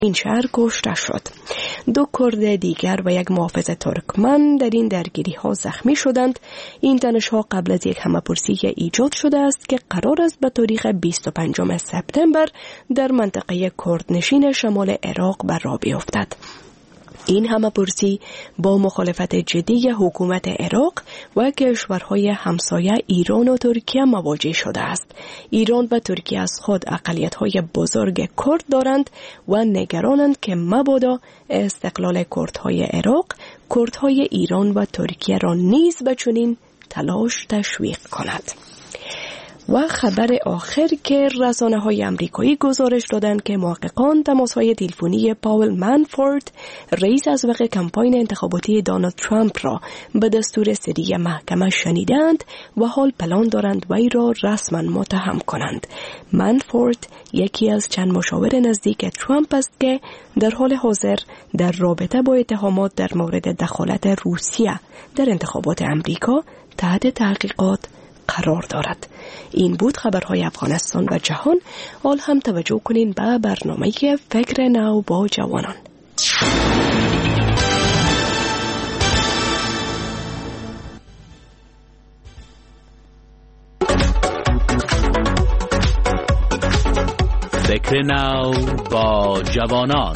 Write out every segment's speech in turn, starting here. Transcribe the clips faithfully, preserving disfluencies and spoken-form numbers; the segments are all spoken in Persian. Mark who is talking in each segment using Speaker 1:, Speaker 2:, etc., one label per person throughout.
Speaker 1: این شهر کشته شد. دو کرد دیگر و یک محافظ ترکمن در این درگیری ها زخمی شدند. این تنش ها قبل از یک همه‌پرسی ایجاد شده است که قرار است به تاریخ بیست و پنجم سپتامبر در منطقه کردنشین شمال عراق بر راه بیفتد. این همه‌پرسی با مخالفت جدی حکومت عراق و کشورهای همسایه ایران و ترکیه مواجه شده است. ایران و ترکیه از خود اقلیت‌های بزرگ کرد دارند و نگرانند که مبادا استقلال کردهای عراق کردهای ایران و ترکیه را نیز به چنین تلاش تشویق کند. و خبر آخر که رسانه‌های آمریکایی گزارش دادند که محققان تماس‌های تلفنی پاول منافورت رئیس از وقت کمپاین انتخاباتی دونالد ترامپ را به دستور سری محکمه شنیدند و حال پلان دارند وی را رسما متهم کنند. منافورت یکی از چند مشاور نزدیک ترامپ است که در حال حاضر در رابطه با اتهامات در مورد دخالت روسیه در انتخابات آمریکا تحت تحقیقات قرار دارد. این بود خبرهای افغانستان و جهان. حال هم توجه کنین به برنامه فکر نو با جوانان.
Speaker 2: فکر نو با جوانان.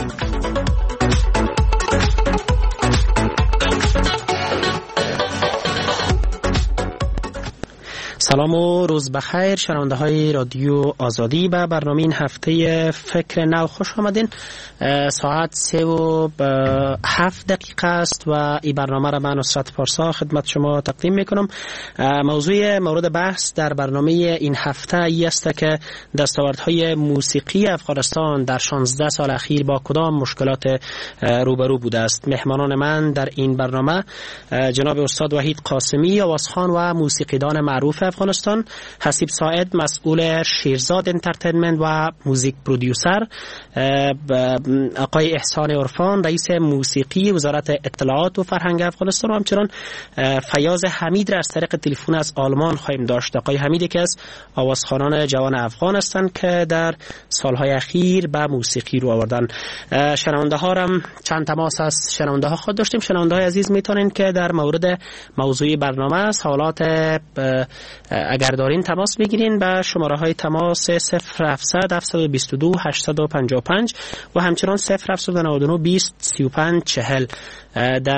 Speaker 3: سلام و روز بخیر شنونده های رادیو آزادی. به برنامه این هفته فکر نو خوش آمدین. ساعت سه و هفت دقیقه است و این برنامه را من نصرت پارسا خدمت شما تقدیم میکنم. موضوع مورد بحث در برنامه این هفته ای است که دستاوردهای موسیقی افغانستان در شانزده سال اخیر با کدام مشکلات روبرو بوده است. مهمانان من در این برنامه جناب استاد وحید قاسمی آوازخوان و موسیقیدان معروف افغانستان، حسیب ساعد مسئول شیرزاد انترتینمنت و موزیک پرودیوسر، آقای احسان عرفان رئیس موسیقی وزارت اطلاعات و فرهنگ افغانستان و همچنان فیاض حمید را از طریق تلفن از آلمان خواهیم داشت. آقای حمید که از آوازخوانان جوان افغان هستند که در سالهای اخیر به موسیقی رو آوردن. شنونده ها هم چند تماس از شنونده ها خود داشتیم. شنونده های عزیز میتونین که در مورد موضوع برنامه سوالات اگر دارین تماس بگیرین به شماره های تماس صفر هفتصد هفتصد و بیست و دو هشتصد و پنجاه و پنج و همچنان صفر هفتصد و نود و نه بیست سی و پنج چهل. در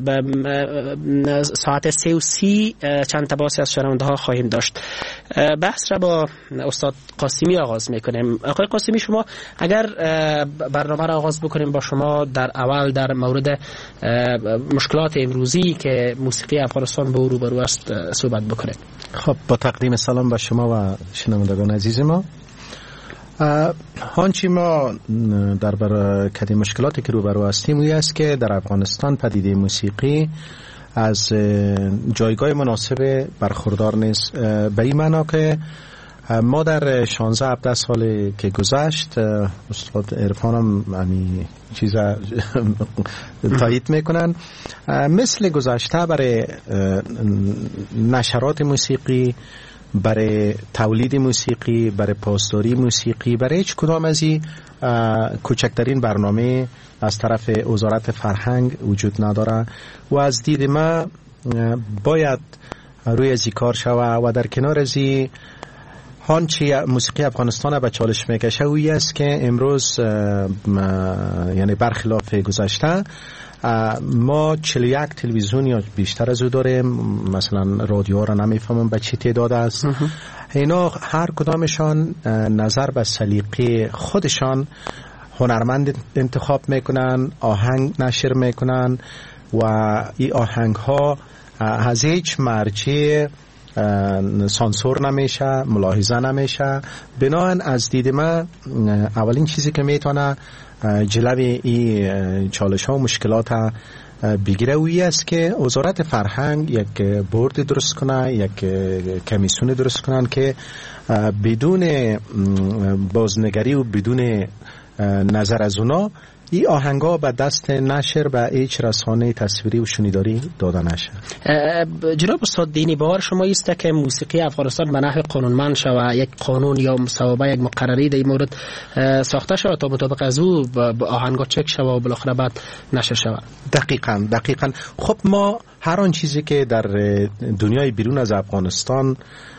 Speaker 3: ساعت سه و سی چند تماس از شنونده ها خواهیم داشت. بحث را با استاد قاسمی آغاز میکنیم. آقای قاسمی، شما اگر برنامه را آغاز بکنیم با شما در اول در مورد مشکلات امروزی که موسیقی افغانستان با او روبرو است صحبت بکنید.
Speaker 4: خب، با تقدیم سلام به شما و شنوندگان عزیز ما. هانچی ما در برکت مشکلاتی که روبرو هستیم اوی است که در افغانستان پدیده موسیقی از جایگاه مناسب برخوردار نیست، به این معنا که ما در شانزده هفده سال که گذشت، استاد عرفان هم همین چیز تایید میکنن، مثل گذشته برای نشرات موسیقی، برای تولید موسیقی، برای پاسداری موسیقی، برای هیچ کدام از این کوچکترین برنامه از طرف وزارت فرهنگ وجود نداره و از دید ما باید روی ازی کار شوه و در کنار ازی هانچی موسیقی افغانستان به چالش میکشه اوی است که امروز یعنی برخلاف گذشته ما چهل و یک تلویزیون یا بیشتر از او داریم. مثلا رادیو را نمیفهمم به چی تعداد است. اینا هر کدامشان نظر به سلیقه خودشان هنرمند انتخاب میکنن، آهنگ نشر میکنن و این آهنگ ها از هیچ مرجع سانسور نمیشه، ملاحظه نمیشه. بنابراین از دید من اولین چیزی که میتونه جلوی این چالش ها و مشکلات بگیره اوی است که وزارت فرهنگ یک بورد درست کنه، یک کمیسیون درست کنن که بدون بازنگری و بدون نظر از اونا این آهنگا به دست نشر به هیچ رسانه تصویری و شنیداری داده نشه.
Speaker 3: جناب استاد دینی، باور شما است که موسیقی افغانستان به نحو قانونمند شود، یک قانون یا مصوبه، یک مقرری در این مورد ساخته شود تا مطابق از او به آهنگا چک شود و بالاخره بعد نشر شود؟
Speaker 4: دقیقاً دقیقاً. خب ما هر آن چیزی که در دنیای بیرون از افغانستان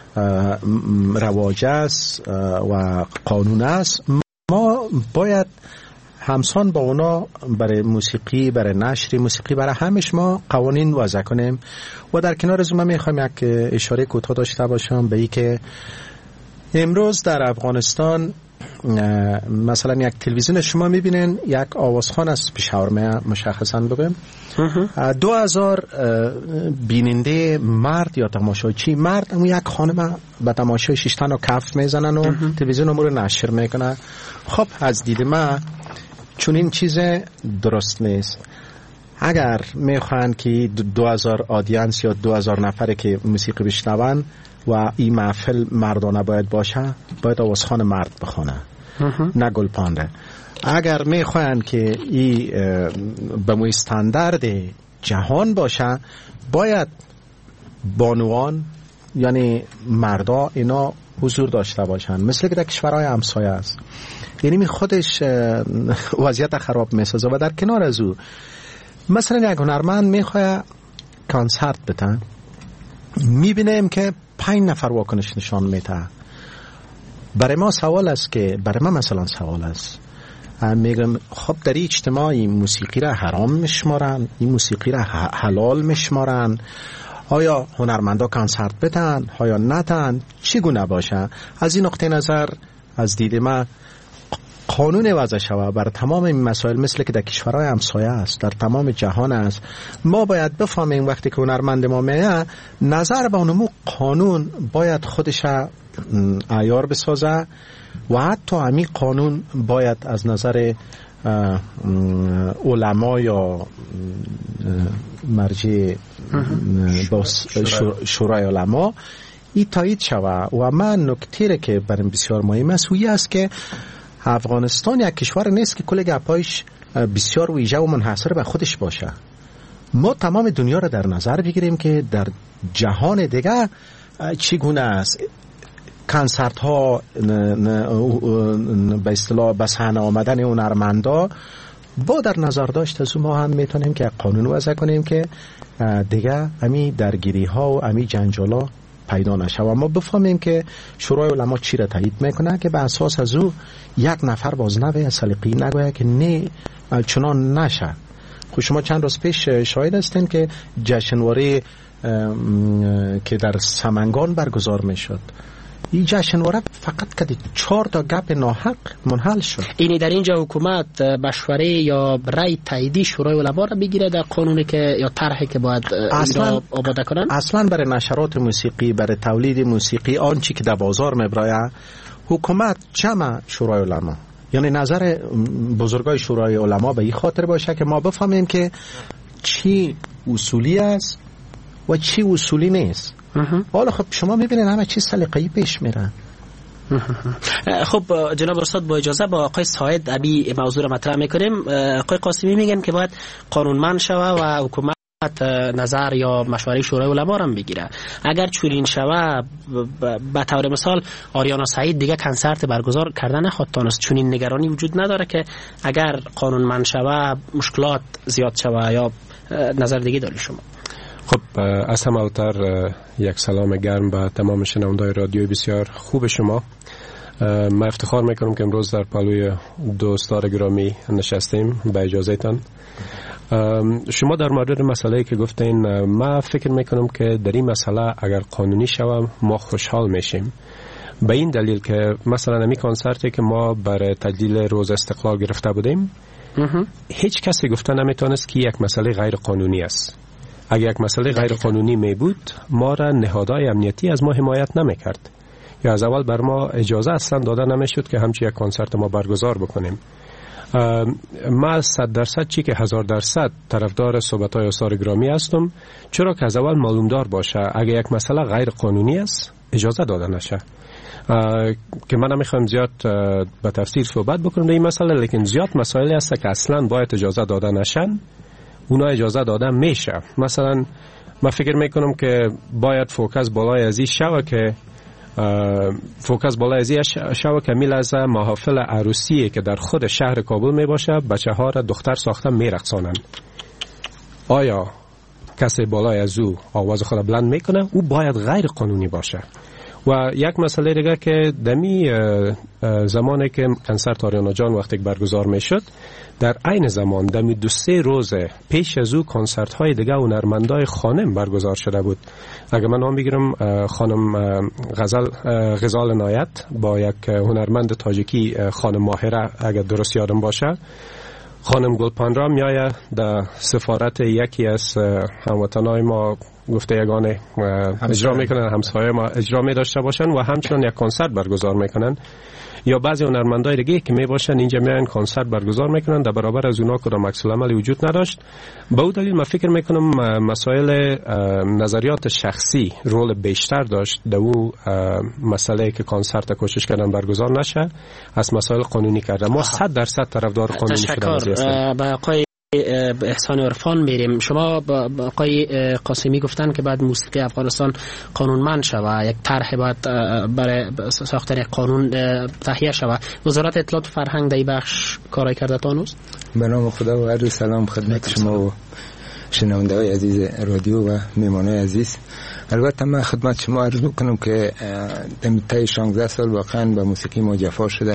Speaker 4: رواج است و قانون است، ما باید همسان با اونا برای موسیقی، برای نشر موسیقی، برای همش ما قوانین وضع کنیم. و در کنار از اون من میخوایم یک اشاره کوتاه داشته باشم به این که امروز در افغانستان مثلا یک تلویزیون شما میبینین یک آوازخوان از پشاور مشخصا بگم دو هزار بیننده مرد یا تماشاچی مرد اون یک خانم به تماشای شیشتن و کف میزنن و تلویزیون امور نشر میکنه. خب از دید من چون این چیز درست نیست. اگر میخوان که دو هزار آدینس یا دو هزار نفره که موسیقی بشنون و این محفل مردانه باید باشه، باید آوازخوان مرد بخونه نه گلپانده. اگر میخوان که این به موی استاندارد جهان باشه، باید بانوان یعنی مردا اینا حضور داشته باشن، مثل که در کشورهای همسایه است. یعنی می خودش وضعیت خراب میسازه. و در کنار از او مثلا یک هنرمند میخواه کانسرت بده، میبینیم که پنج نفر واکنش نشان میده. برای ما سوال است که برای ما مثلا سوال است میگم خب در این اجتماعی موسیقی را حرام میشمارن، این موسیقی را حلال میشمارن؟ آیا هنرمندا کانسرت بدن آیا ندن؟ چگونه باشه؟ از این نقطه نظر از دید ما قانون وضع شود بر تمام این مسائل، مثل که در کشورهای همسایه است، در تمام جهان است. ما باید بفهمیم وقتی که هنرمند ما میه نظر به اونمو قانون باید خودش عیار بسازه و حتی همین قانون باید از نظر علما یا مرجع شورای علما این تایید شود. و من نکته که برام بسیار مهم است وی است که افغانستان یک کشور نیست که کل گپایش بسیار ویژه و منحصر به خودش باشه. ما تمام دنیا را در نظر بگیریم که در جهان دیگه چگونه است. کنسرت ها به اصطلاح به صحنه آمدن هنرمندا با در نظر داشت از ما هم میتونیم که قانون وضع کنیم که دیگه امی درگیری ها و امی جنجال ها پیدا نشه. و ما بفهمیم که شورای علما چی را تایید میکنه که به اساس از او یک نفر بازنوه سلیقه‌ای نگوید که نه چنان نشه. خب شما چند روز پیش شاهد هستین که جشنواره که در سمنگان برگزار میشد، این جشنواره فقط که چهار تا گپ ناحق منحل شد. اینی
Speaker 3: در اینجا حکومت مشوره یا رای تاییدی شورای علما را بگیره در قانونی که یا طرحی که باید اصلا آماده کنن؟
Speaker 4: اصلا برای نشرات موسیقی، برای تولید موسیقی، آنچه که در بازار میبره حکومت جمع شورای علما، یعنی نظر بزرگای شورای علما به این خاطر باشه که ما بفهمیم که چی اصولی است و چی اصولی نیست. حالا خب شما میبینید همه چیز سلیقه‌ای پیش میره.
Speaker 3: خب جناب استاد با اجازه با آقای ساید ابی موضوع را مطرح میکنیم. آقای قاسمی میگن که باید قانونمند شوه و حکومت نظر یا مشوره شورای علما را بگیره. اگر چورین شوه به طور مثال آریانا سعید دیگه کنسرت برگزار کردن نخواد تانست، چون این نگرانی وجود نداره که اگر قانونمند شوه مشکلات زیاد شوه، یا نظر دیگه داری شما؟
Speaker 5: خب از همه اوتر یک سلام گرم به تمام شنوندای رادیوی بسیار خوب شما. من افتخار میکنم که امروز در پلوی دوستدار گرامی نشستیم به اجازهتان. شما در مورد مسئله که گفتین، من فکر میکنم که در این مسئله اگر قانونی شوم ما خوشحال میشیم، به این دلیل که مثلا همی کنسرتی که ما برای تجلیل روز استقلال گرفته بودیم هیچ کسی گفته نمیتونست که یک مسئله غیر قانونی است. اگر یک مسئله غیر قانونی می بود ما را نهادهای امنیتی از ما حمایت نمی کرد، یا از اول بر ما اجازه اصلا داده نمی شد که همچی یک کنسرت ما برگزار بکنیم. ما صد درصد چی که هزار درصد طرفدار صحبت های استاد گرامی هستم، چرا که از اول معلوم دار باشه اگر یک مسئله غیر قانونی است اجازه داده نشه. که من نمیخوام زیاد به تفصیل صحبت بکنم در این مسئله، لیکن زیاد مسائلی هست که اصلا باید اجازه داده نشن، اونا اجازه داده میشه. مثلا من فکر میکنم که باید فوکس بالای ازی شوه که فوکس بالای ازی شوه که میلازه محافل عروسی که در خود شهر کابل میباشه بچه ها را دختر ساخته میرقصانند. آیا کسی بالای از او آواز خود بلند میکنه؟ او باید غیر قانونی باشه. و یک مسئله دیگه که دمی زمانی که کنسرت آریانا جان وقتی برگزار میشد، در عین زمان دمی دو سه روز پیش از او کنسرت های دیگه هنرمندای خانم برگزار شده بود. اگر من نام بگیرم، خانم غزل غزال نایت با یک هنرمند تاجیکی خانم ماهره اگر درست یادم باشه، خانم گلپان را میایه در سفارت یکی از هموطنای ما گفته یگانه اجرا میکنن، همسایه ما اجرا می داشته باشن و همچنان یک کنسرت برگزار میکنن. یا بعضی هنرمندای دیگه که می باشن اینجا میان کنسرت برگزار میکنن، در برابر از اونا کدام عکس العملی وجود نداشت. به اون دلیل من فکر میکنم مسائل نظریات شخصی رول بیشتر داشت در اون مسئله که کنسرت کوشش کردن برگزار نشه، از مسائل قانونی کرده. ما صد درصد طرفدار قانونی شدن
Speaker 3: هستیم. به آقای احسان عرفان میریم. شما با آقای قاسمی گفتن که بعد موسیقی افغانستان قانونمند شود، یک طرح باید برای ساختن قانون تهیه شود. وزارت اطلاعات و فرهنگ در این بخش کاری کرده تانوست؟
Speaker 6: به نام خدا و عرض سلام خدمت شما و شنونده های عزیز رادیو و میمانای عزیز. البته من خدمت شما عرض بکنم که در طی شانزده سال واقعا به موسیقی ما جفا شده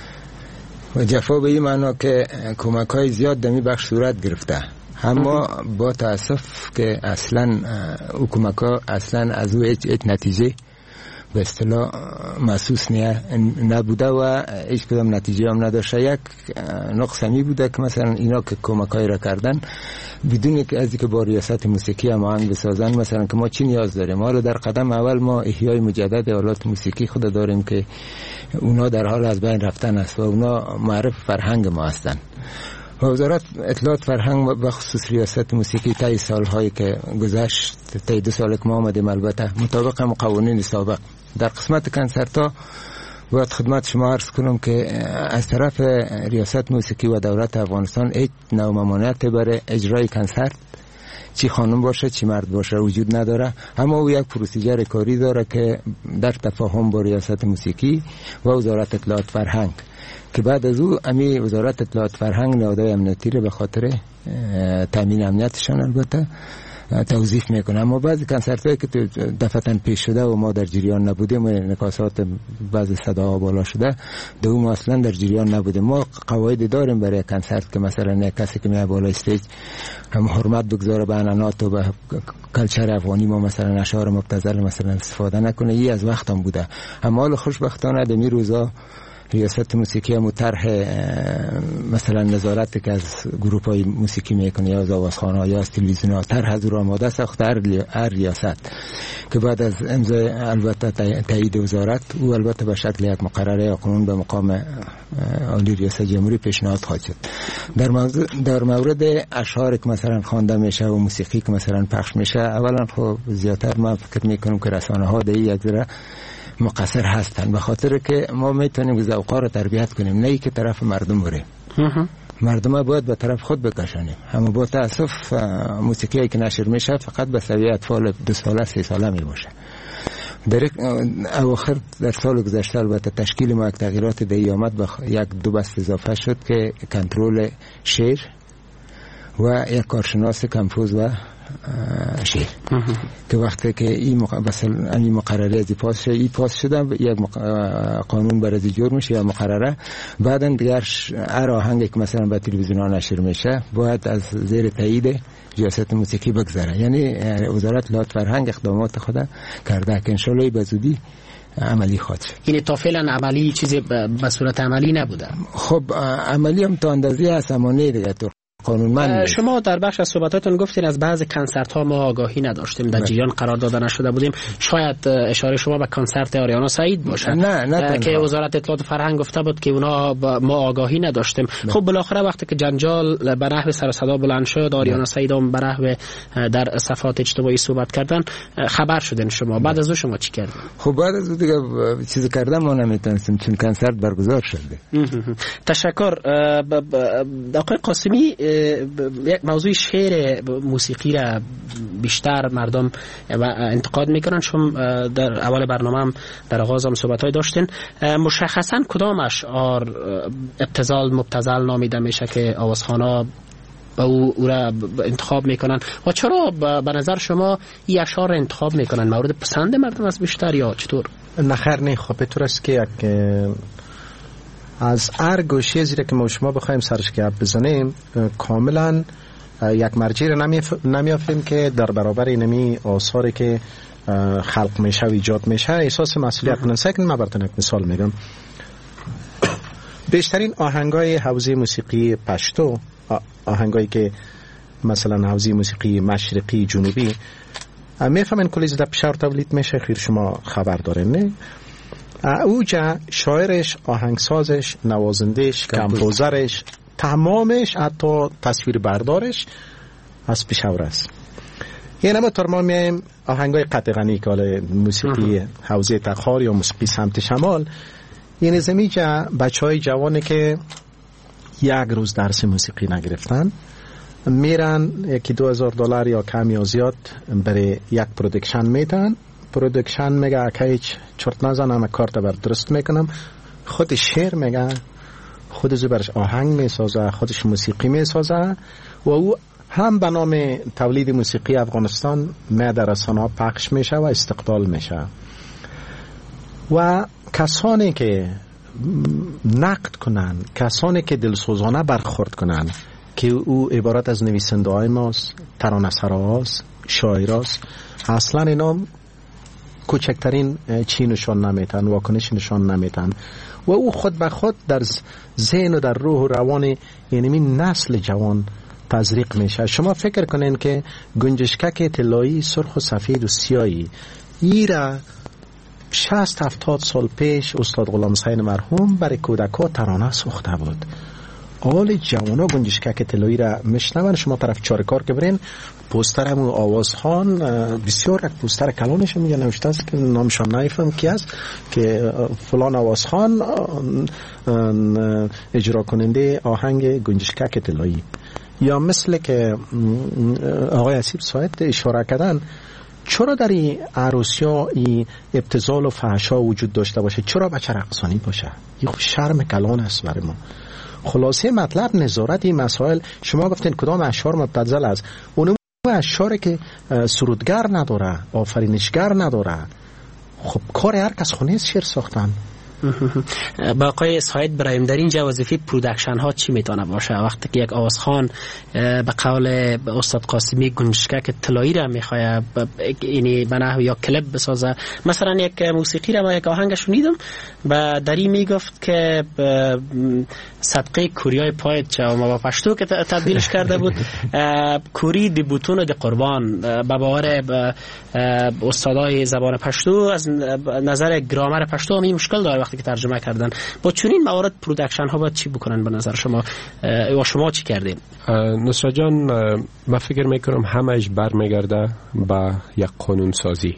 Speaker 6: و جفا به این معنا که کمک های زیاد در این بخش صورت گرفته، اما با تاسف که اصلا او کمک ها اصلا از او هیچ نتیجه به اصطلاح محسوس نبوده و هیچ کدام نتیجه هم نداشته. یک نقص همی بوده که مثلا اینا که کمک های را کردن بدون که از که با ریاست موسیقی هم آهنگ بسازن، مثلا که ما چی نیاز داریم؟ ما رو در قدم اول ما احیای مجدد آلات موسیقی خود داریم که اونا در حال از بین رفتن است و اونا معرف فرهنگ ما هستند. و وزارت اطلاعات فرهنگ به خصوص ریاست موسیقی طی سالهایی که گذشت، طی دو سال که ما آمدیم، البته مطابق هم قوانین سابق در قسمت کنسرت ها باید خدمت شما عرض کنم که از طرف ریاست موسیقی و دولت افغانستان هیچ نوع ممانعت برای اجرای کنسرت، چی خانم باشه چی مرد باشه، وجود نداره. اما او یک پروسیجر کاری داره که در تفاهم با ریاست موسیقی و وزارت اطلاعات فرهنگ، که بعد از او امی وزارت اطلاعات فرهنگ نهادهای امنیتی رو به خاطر تامین امنیتشان البته توظیف میکنه. اما بعضی کنسرت هایی که دفعتاً پیش شده و ما در جریان نبودیم و نکاسات بعضی صداها بالا شده، دو ما اصلا در جریان نبودیم. ما قواعد داریم برای کنسرت که مثلا کسی که میاد بالا استیج هم حرمت بگذاره به عنعنات و به کلچر افغانی ما، مثلا اشعار مبتذل مثلا استفاده نکنه. این از وقت هم بوده. اما حال خوشبختانه در این روزا ریاست موسیقی هم طرح مثلا نظارت که از گروپ های موسیقی میکنه یا از آوازخانه ها یا از تلویزیون ها، طرح از رو آماده ساخت هر ریاست که بعد از امضای البته تایید وزارت او البته به شکل یک مقرره قانون به مقام عالی ریاست جمهوری پیشنهاد خواهد شد. در موضوع در مورد اشعار که مثلا خوانده میشه و موسیقی که مثلا پخش میشه، اولا خب زیادتر ما فکر میکنم که رسانه ها در یک ذره مقصر هستن، به خاطر که ما میتونیم ذوقا رو تربیت کنیم، نه ای که طرف مردم بره. مردم ها باید به طرف خود بکشانیم. اما با تاسف موسیقی که نشر میشه فقط به سویه اطفال دو ساله سه ساله می باشه. در اواخر در سال گذشته البته تشکیل ما یک تغییرات دیگه آمد، به یک دو بست اضافه شد که کنترل شعر و یک کارشناس کمپوز و شعر که وقتی که این مق... مثلا این مقرره از پاس شد، این پاس شده یک مق... قانون برای جور میشه یا مقرره، بعدا دیگر هر آهنگی که مثلا به تلویزیون ها نشر میشه باید از زیر تایید ریاست موسیقی بگذره. یعنی وزارت اطلاعات فرهنگ اقدامات خود کرده که انشالله به زودی عملی خواهد شد.
Speaker 3: یعنی تا فعلا عملی چیزی به صورت عملی نبوده.
Speaker 6: خب عملی هم تا اندازه هست، اما نه دیگه. قانونمند.
Speaker 3: شما در بخش از صحبتاتون گفتین از بعضی کنسرت ها ما آگاهی نداشتیم، در جریان قرار داده نشده بودیم. شاید اشاره شما به کنسرت آریانا سعید باشه.
Speaker 6: نه نه
Speaker 3: که وزارت اطلاعات و فرهنگ گفته بود که اونا ما آگاهی نداشتیم. نه. خب بالاخره وقتی که جنجال به نحو سر صدا بلند شد، آریانا سعید هم به نحو در صفحات اجتماعی صحبت کردن، خبر شدین شما. بعد از اون شما چی کردین؟
Speaker 6: خب بعد از اون دیگه چیزی کردم ما نمیتونستیم چون کنسرت برگزار شد.
Speaker 3: تشکر. آقای قاسمی، یک موضوع شعر موسیقی را بیشتر مردم انتقاد میکنن. شما در اول برنامه هم در آغاز هم صحبت‌های داشتین. مشخصاً کدام اشعار ابتذال مبتذل نامیده میشه که آوازخوانا با او, او را انتخاب میکنن و چرا به نظر شما این اشعار را انتخاب میکنن؟ مورد پسند مردم است بیشتر یا چطور؟
Speaker 4: نخیر نه، خب به طور است که یک از هر گوشه زیره که ما شما بخوایم سرش گپ بزنیم کاملا یک مرجع را نمیافیم که در برابر اینمی آثاری که خلق میشه و ایجاد میشه احساس مسئولیت کنن. سکن من براتون یک مثال میگم. بیشترین آهنگای حوزه موسیقی پشتو، آهنگایی که مثلا حوزه موسیقی مشرقی جنوبی میفهمن کلی زده پشار تولید میشه، خیر شما خبر دارین نه؟ اوجا شاعرش، آهنگسازش، نوازندش، کمپوزرش، تمامش حتی تصویر بردارش از پشاور است. یعنی ما تر ما میایم آهنگای قطغنی که موسیقی حوزه تخار یا موسیقی سمت شمال، یعنی زمیجا بچه های جوانی که یک روز درس موسیقی نگرفتن میرن یکی دو هزار دلار یا کم یا زیاد برای یک پرودکشن میتن. پرودکشن میگه که هیچ چرت نزنم کارت بر درست میکنم، خود شعر میگه، خود زبرش آهنگ میسازه، خودش موسیقی میسازه و او هم به نام تولید موسیقی افغانستان می در رسانه‌ها پخش میشه و استقبال میشه. و کسانی که نقد کنن، کسانی که دلسوزانه برخورد کنن که او عبارت از نویسنده های ماست، ترانه‌سراست، شاعراست، اصلا اینا کوچکترین چی نشان نمیتن، واکنش نشان نمیتن و او خود به خود در ذهن و در روح و روان یعنی نسل جوان تزریق میشه. شما فکر کنین که گنجشکک طلایی سرخ و سفید و سیاهی ایرا شصت هفتاد سال پیش استاد غلام حسین مرحوم برای کودکا ترانه ساخته بود. اول جوانا گنجشکک طلایی را میشنون. شما طرف چارکار که برین پوستر همون آوازخوان بسیار یک پوستر کلانش میگه نوشته است که نامشان نایفهم کی است که فلان آوازخوان اجرا کننده آهنگ گنجشکک طلایی. یا مثل که آقای اسیب ساید اشاره کردن، چرا در این عروسی ها این ابتذال و فحشا وجود داشته باشه؟ چرا بچه رقصانی باشه؟ این خب شرم کلان است برای ما. خلاصه مطلب نظارت این مسائل. شما گفتین کدام اشعار مبتذل است؟ اون اشعاری که سرودگر نداره، آفرینشگر نداره، خب کار هر کس خونه است شعر ساختن.
Speaker 3: با آقای سعید برایم در اینجا وظیفه پرودکشن ها چی میتونه باشه وقتی که یک آوازخوان به قول استاد قاسمی گنجشکک طلایی را میخواد یعنی به نحو یا کلیپ بسازه؟ مثلا یک موسیقی را ما یک آهنگش شنیدم و در این میگفت که صدقه کوریای پایت چه و ما با پشتو که تبدیلش کرده بود کوری دی بوتون دی قربان. به باور استادای زبان پشتو از نظر گرامر پشتو هم این مشکل داره وقتی که ترجمه کردن. با چنین موارد پرودکشن ها باید چی بکنن به نظر شما و شما چی کردین؟
Speaker 5: نصرت جان، من فکر میکنم همهش برمیگرده به یک قانون سازی.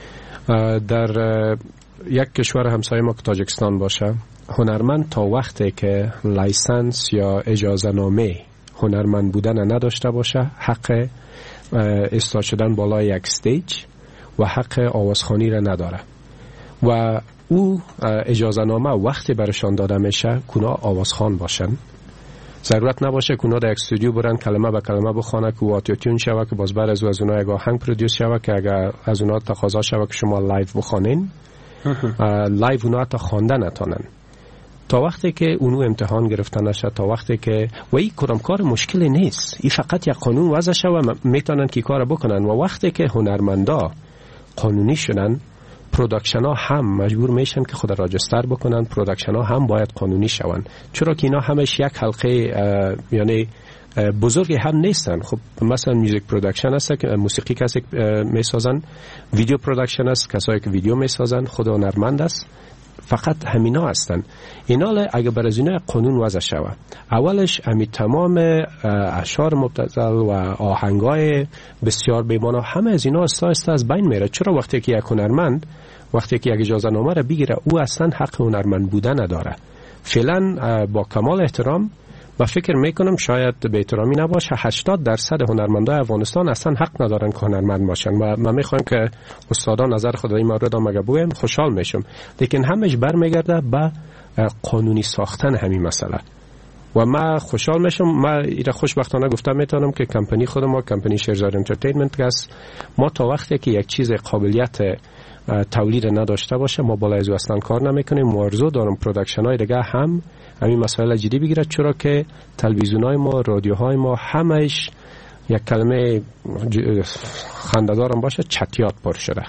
Speaker 5: در یک کشور همسایه ما که تاجیکستان باشه، هنرمند تا وقتی که لایسنس یا اجازه نامه هنرمند بودن نداشته باشه، حق استاد شدن بالای یک استیج و حق آوازخوانی را نداره و او اجازه نامه وقتی برشان داده میشه کنا آوازخوان باشن. ضرورت نباشه کنا در یک استودیو برن کلمه به کلمه بخونه که اتوتیون شوه که باز بعد از از اونها یک آهنگ پرودیوس شوه که اگر از اونها تقاضا شوه که شما لایو بخونین، لایو اونها تا خوانده نتونن. تا وقتی که اونو امتحان گرفته نشه، تا وقتی که و این کدام کار مشکلی نیست، این فقط یک قانون وضع شوه میتونن که کار بکنن و وقتی که هنرمندا قانونی شدن، پرودکشن ها هم مجبور میشن که خود راجستر بکنن، پرودکشن ها هم باید قانونی شون، چرا که اینا همش یک حلقه یعنی بزرگی هم نیستن. خب مثلا میوزیک پروداکشن هست که موسیقی کسی میسازن، ویدیو پروداکشن است کسایی که ویدیو میسازن، خود هنرمند است. فقط همینا هستن. اینا اگه بر از اینا قانون وضع شود، اولش امی تمام اشعار مبتذل و آهنگای بسیار بی‌معنی همه از اینا استا استا از بین میره. چرا وقتی که یک هنرمند وقتی که یک اجازه نامه را بگیره او اصلا حق هنرمند بودن نداره. فعلا با کمال احترام و فکر میکنم شاید به احترامی نباشه، هشتاد درصد هنرمندای افغانستان اصلا حق ندارن که هنرمند باشن و من میخوام که استادان نظر خود این مورد هم اگه بگویم خوشحال میشم، لیکن همش برمیگرده به قانونی ساختن همین مسئله و من خوشحال میشم. من ایره خوشبختانه گفتم میتونم که کمپانی خود ما کمپانی شیرزاد انترتینمنت است، ما تا وقتی که یک چیز قابلیت تولید نداشته باشه ما بالای از اصلا کار نمیکنیم. موارزو دارم پروداکشن های دیگه هم همین مسائل جدی بگیره، چرا که تلویزیون های ما، رادیوهای ما همش یک کلمه خنده‌دارم باشه چتیات پر شده.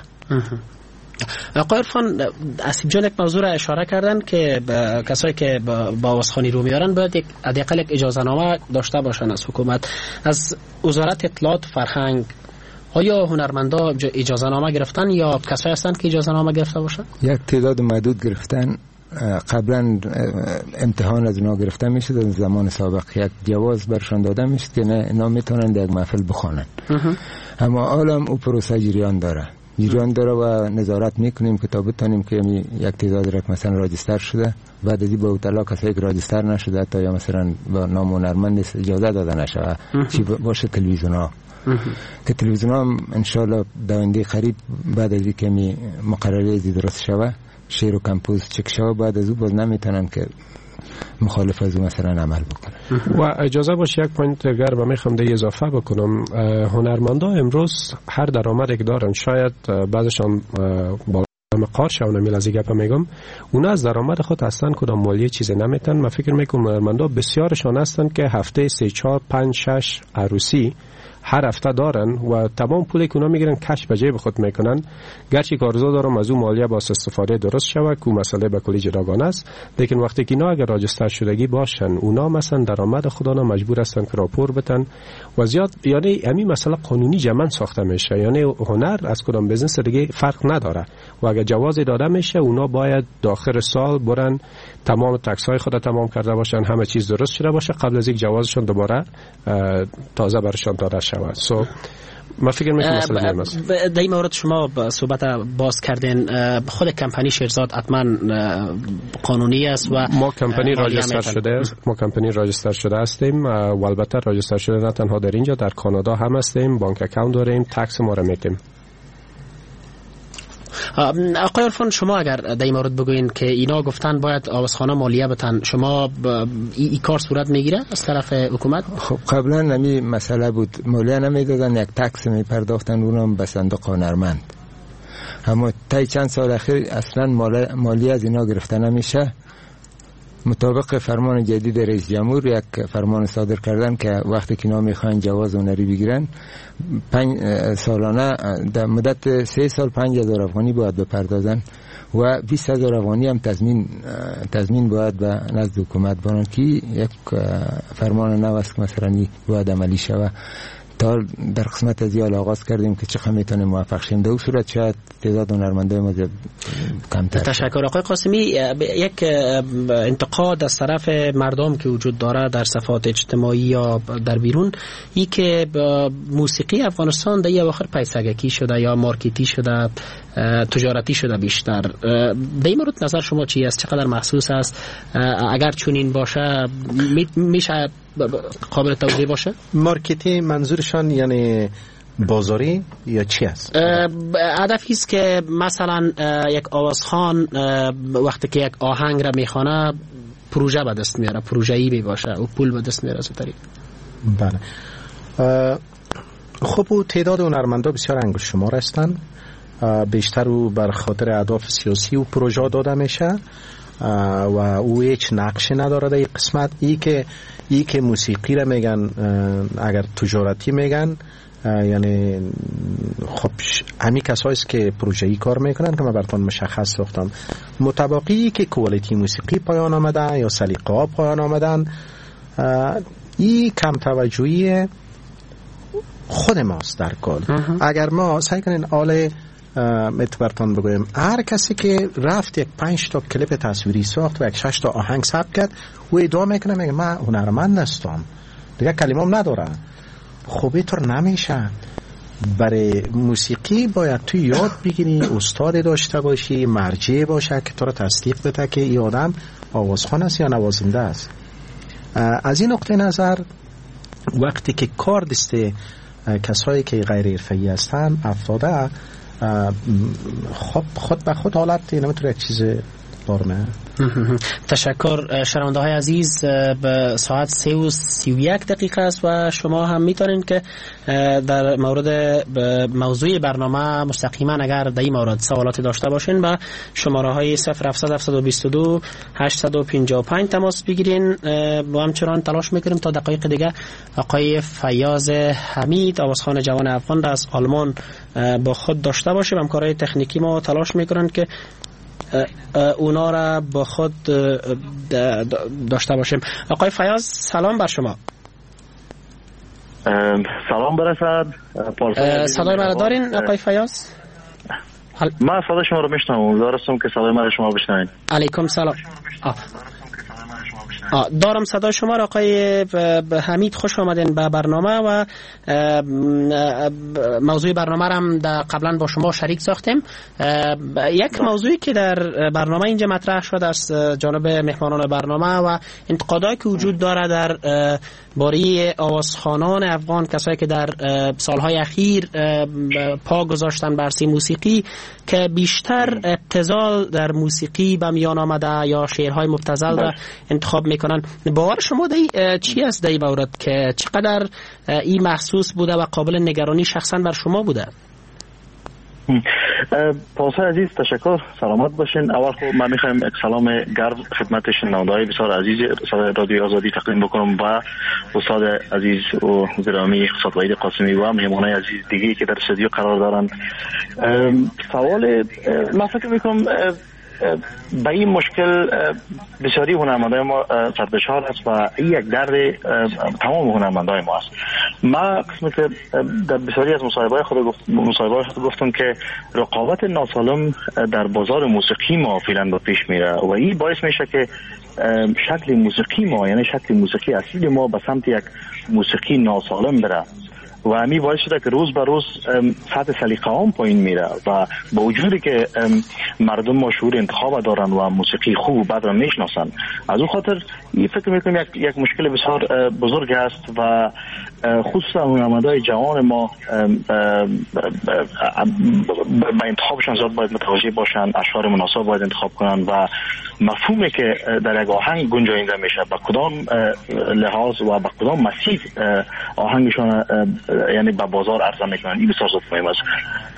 Speaker 3: آقای عرفان، اسیب جان یک موضوع را اشاره کردن که کسایی که با آوازخوانی رو میارن باید یک حداقل یک اجازه نامه داشته باشن از حکومت. از وزارت اطلاعات فرهنگ آیا هنرمندا اجازه نامه گرفتن یا کسایی هستند که اجازه نامه گرفته باشن؟
Speaker 6: یک تعداد محدود گرفتن. قبلا امتحان از اونا گرفته میشد، از زمان سابق یک جواز برشان داده میشد که نه اینا میتونن در یک محفل بخوانن. اما حالا او پروسه جریان داره جریان داره و نظارت میکنیم که تا بتونیم که یک تعداد را مثلا راجستر شده بعد از با اطلاع کسی که راجستر نشده تا یا مثلا با نام هنرمند اجازه داده نشه چی باشه تلویزیون ها که تلویزیون ها انشالله داینده قریب بعد از اینکه می مقرره ازی درست شوه شیر و کمپوز چک شوه بعد از او باز نمیتونن که مخالف از او مثلا عمل بکنن.
Speaker 5: و اجازه باشه یک پوینت دیگر و میخوام ده اضافه بکنم. هنرمندا امروز هر درآمدی که دارن شاید بعضشان با مقار شونه میل از این گپ میگم اونا از درآمد خود اصلا کدام مالیه چیزی نمیتن. من فکر میکنم هنرمندا بسیارشان هستن که هفته سه چهار پنج شش عروسی هر هفته دارن و تمام پولی که اونا میگیرن کش به جیب خود میکنن. گرچه کارزو دارم از اون مالیه با استفاده درست شود که مسئله به کلی جداگانه است، لیکن وقتی که اینا اگر راجستر شدگی باشن اونا مثلا درآمد خودانا مجبور هستن که راپور بتن و زیاد یعنی همین مسئله قانونی جمن ساخته میشه. یعنی هنر از کدام بزنس دیگه فرق نداره و اگر جواز داده میشه اونا باید داخل سال برن تمام تکس های خود تمام کرده باشن، همه چیز درست شده باشه قبل از اینکه جوازشون دوباره تازه برشان داده شود. سو ما فکر میکنم مثلا مهم است.
Speaker 3: در این مورد شما صحبت باز کردین، خود کمپانی شیرزاد حتما قانونی است و
Speaker 5: ما کمپانی راجستر شده است. ما کمپانی راجستر شده هستیم و البته راجستر شده نه تنها در اینجا در کانادا هم هستیم، بانک اکاونت داریم، تکس ما را میتیم.
Speaker 3: آقای عرفان، شما اگر در این مورد بگوین که اینا گفتن باید آوازخانه مالیه بتن، شما این کار صورت میگیره از طرف حکومت؟
Speaker 6: خب قبلا نمی مسئله بود مالیه نمیدادن، یک تکس میپرداختن اونم به صندوق هنرمند. اما تا چند سال اخیر اصلا مالیه از اینا گرفته نمیشه. مطابق فرمان جدید رئیس جمهور یک فرمان صادر کردن که وقتی که اینا میخوان جواز هنری بگیرن پنج سالانه در مدت سه سال پنج هزار افغانی باید بپردازن و بیست هزار افغانی هم تضمین تضمین باید به نزد حکومت بانن که یک فرمان نو است که مثلا باید عملی شود. تا در قسمت از یال آغاز کردیم که چقدر میتونیم موفق شیم. در اون صورت شاید تعداد هنرمندای ما کمتر.
Speaker 3: تشکر آقای قاسمی. یک انتقاد از طرف مردم که وجود داره در صفحات اجتماعی یا در بیرون ای که موسیقی افغانستان در اواخر پیسگکی شده یا مارکتی شده، تجارتی شده بیشتر. در این مورد نظر شما چی است؟ چقدر محسوس است؟ اگر چنین باشه میشه قابل توضیح باشه؟
Speaker 4: مارکتی منظورشان یعنی بازاری یا چی است؟
Speaker 3: هدفی است که مثلا یک آوازخوان وقتی که یک آهنگ را میخوانه پروژه به دست میاره، پروژه‌ای بی باشه و پول به دست میاره از طریق.
Speaker 4: بله. خب او تعداد هنرمندا بسیار انگشت شمار هستند. بیشتر او بر خاطر اهداف سیاسی و پروژه داده میشه و او هیچ نقشی نداره در این قسمت. ای که ای که موسیقی را میگن اگر تجارتی میگن یعنی خب همین کسایی است که پروژه‌ای کار میکنن که من براتون مشخص ساختم. مطابقی که کوالیتی موسیقی پایان آمده یا سلیقه ها پایان آمدن این کم توجهی خود ماست در کل. اگر ما سعی کنین آل متبرتان بگویم هر کسی که رفت یک پنج تا کلیپ تصویری ساخت و یک شش تا آهنگ ثبت کرد و ادعا میکنه میگه من هنرمند هستم دیگه کلمه‌ام نداره، خب اینطور نمیشه. برای موسیقی باید تو یاد بگیری، استاد داشته باشی، مرجع باشه که تو رو تصدیق بده که این آدم آوازخوان است یا نوازنده است. از این نقطه نظر وقتی که کار دست کسایی که غیر حرفه‌ای هستن افتاده، خود خود به خود حالت نمیتونه یک چیز دارمه.
Speaker 3: تشکر. شنونده های عزیز، به ساعت سه و سی و یک دقیقه است و شما هم میتونید که در مورد موضوع برنامه مستقیما اگر در این مورد سوالاتی داشته باشین با شماره های صفر هفتصد هفتصد و بیست و دو هشتصد و پنجاه و پنج تماس بگیرین. با همچنان تلاش میکنیم تا دقایق دیگه آقای فیاض حمید آوازخوان جوان افغان را از آلمان با خود داشته باشیم. همکارای تکنیکی ما تلاش میکنن که اونا را با خود داشته باشیم. آقای فیاض سلام بر شما.
Speaker 7: سلام برسد.
Speaker 3: صدای مرا دارین آقای فیاض؟
Speaker 7: من صدای شما رو میشنوم، امیدوارم که صدای من شما بشنوین.
Speaker 3: علیکم سلام. آه. دارم صدای شما را آقای حمید. خوش آمدین به برنامه و موضوع برنامه را هم قبلا با شما شریک ساختیم. یک موضوعی که در برنامه اینجا مطرح شد از جانب مهمانان برنامه و انتقادایی که وجود داره در باره آوازخوانان افغان، کسایی که در سالهای اخیر پا گذاشتن بر سی موسیقی که بیشتر ابتذال در موسیقی به میان آمده یا شعرهای مبتذل را انتخاب میکنن. باور شما دی چی است در این مورد که چقدر این محسوس بوده و قابل نگرانی شخصا بر شما بوده؟
Speaker 7: پاسای عزیز تشکر، سلامت باشین. اول خب من میخوایم یک سلام گرم خدمت شنونده‌های بسیار عزیز رادیو آزادی تقدیم بکنم و استاد عزیز و گرامی استاد وحید قاسمی و مهمانای عزیز دیگه که در استودیو قرار دارن. سوال من فکر میکنم به این مشکل بسیاری هنرمندای ما سربشار است و این یک درد تمام هنرمندای ما است. من قسمت در بسیاری از مصاحبه‌های خود گفتم مصاحبه‌های خود گفتم که رقابت ناسالم در بازار موسیقی ما فعلا به پیش میره و این باعث میشه که شکل موسیقی ما، یعنی شکل موسیقی اصلی ما به سمت یک موسیقی ناسالم بره و همین باعث شده که روز به روز سطح سلیقه هم پایین میره و با وجودی که مردم ما شعور انتخاب دارن و موسیقی خوب و بد را میشناسن، از اون خاطر این فکر میکنم یک یک مشکل بسیار بزرگ است و خصوصا هنرمندای جوان ما با انتخابشان زیاد باید متوجه باشن، اشعار مناسب باید انتخاب کنن و مفهومی که در یک آهنگ گنجانیده میشه با کدام لحاظ و با کدام مسیر آهنگشان یعنی با بازار عرضه میکنن، این بسیار زیاد مهم است.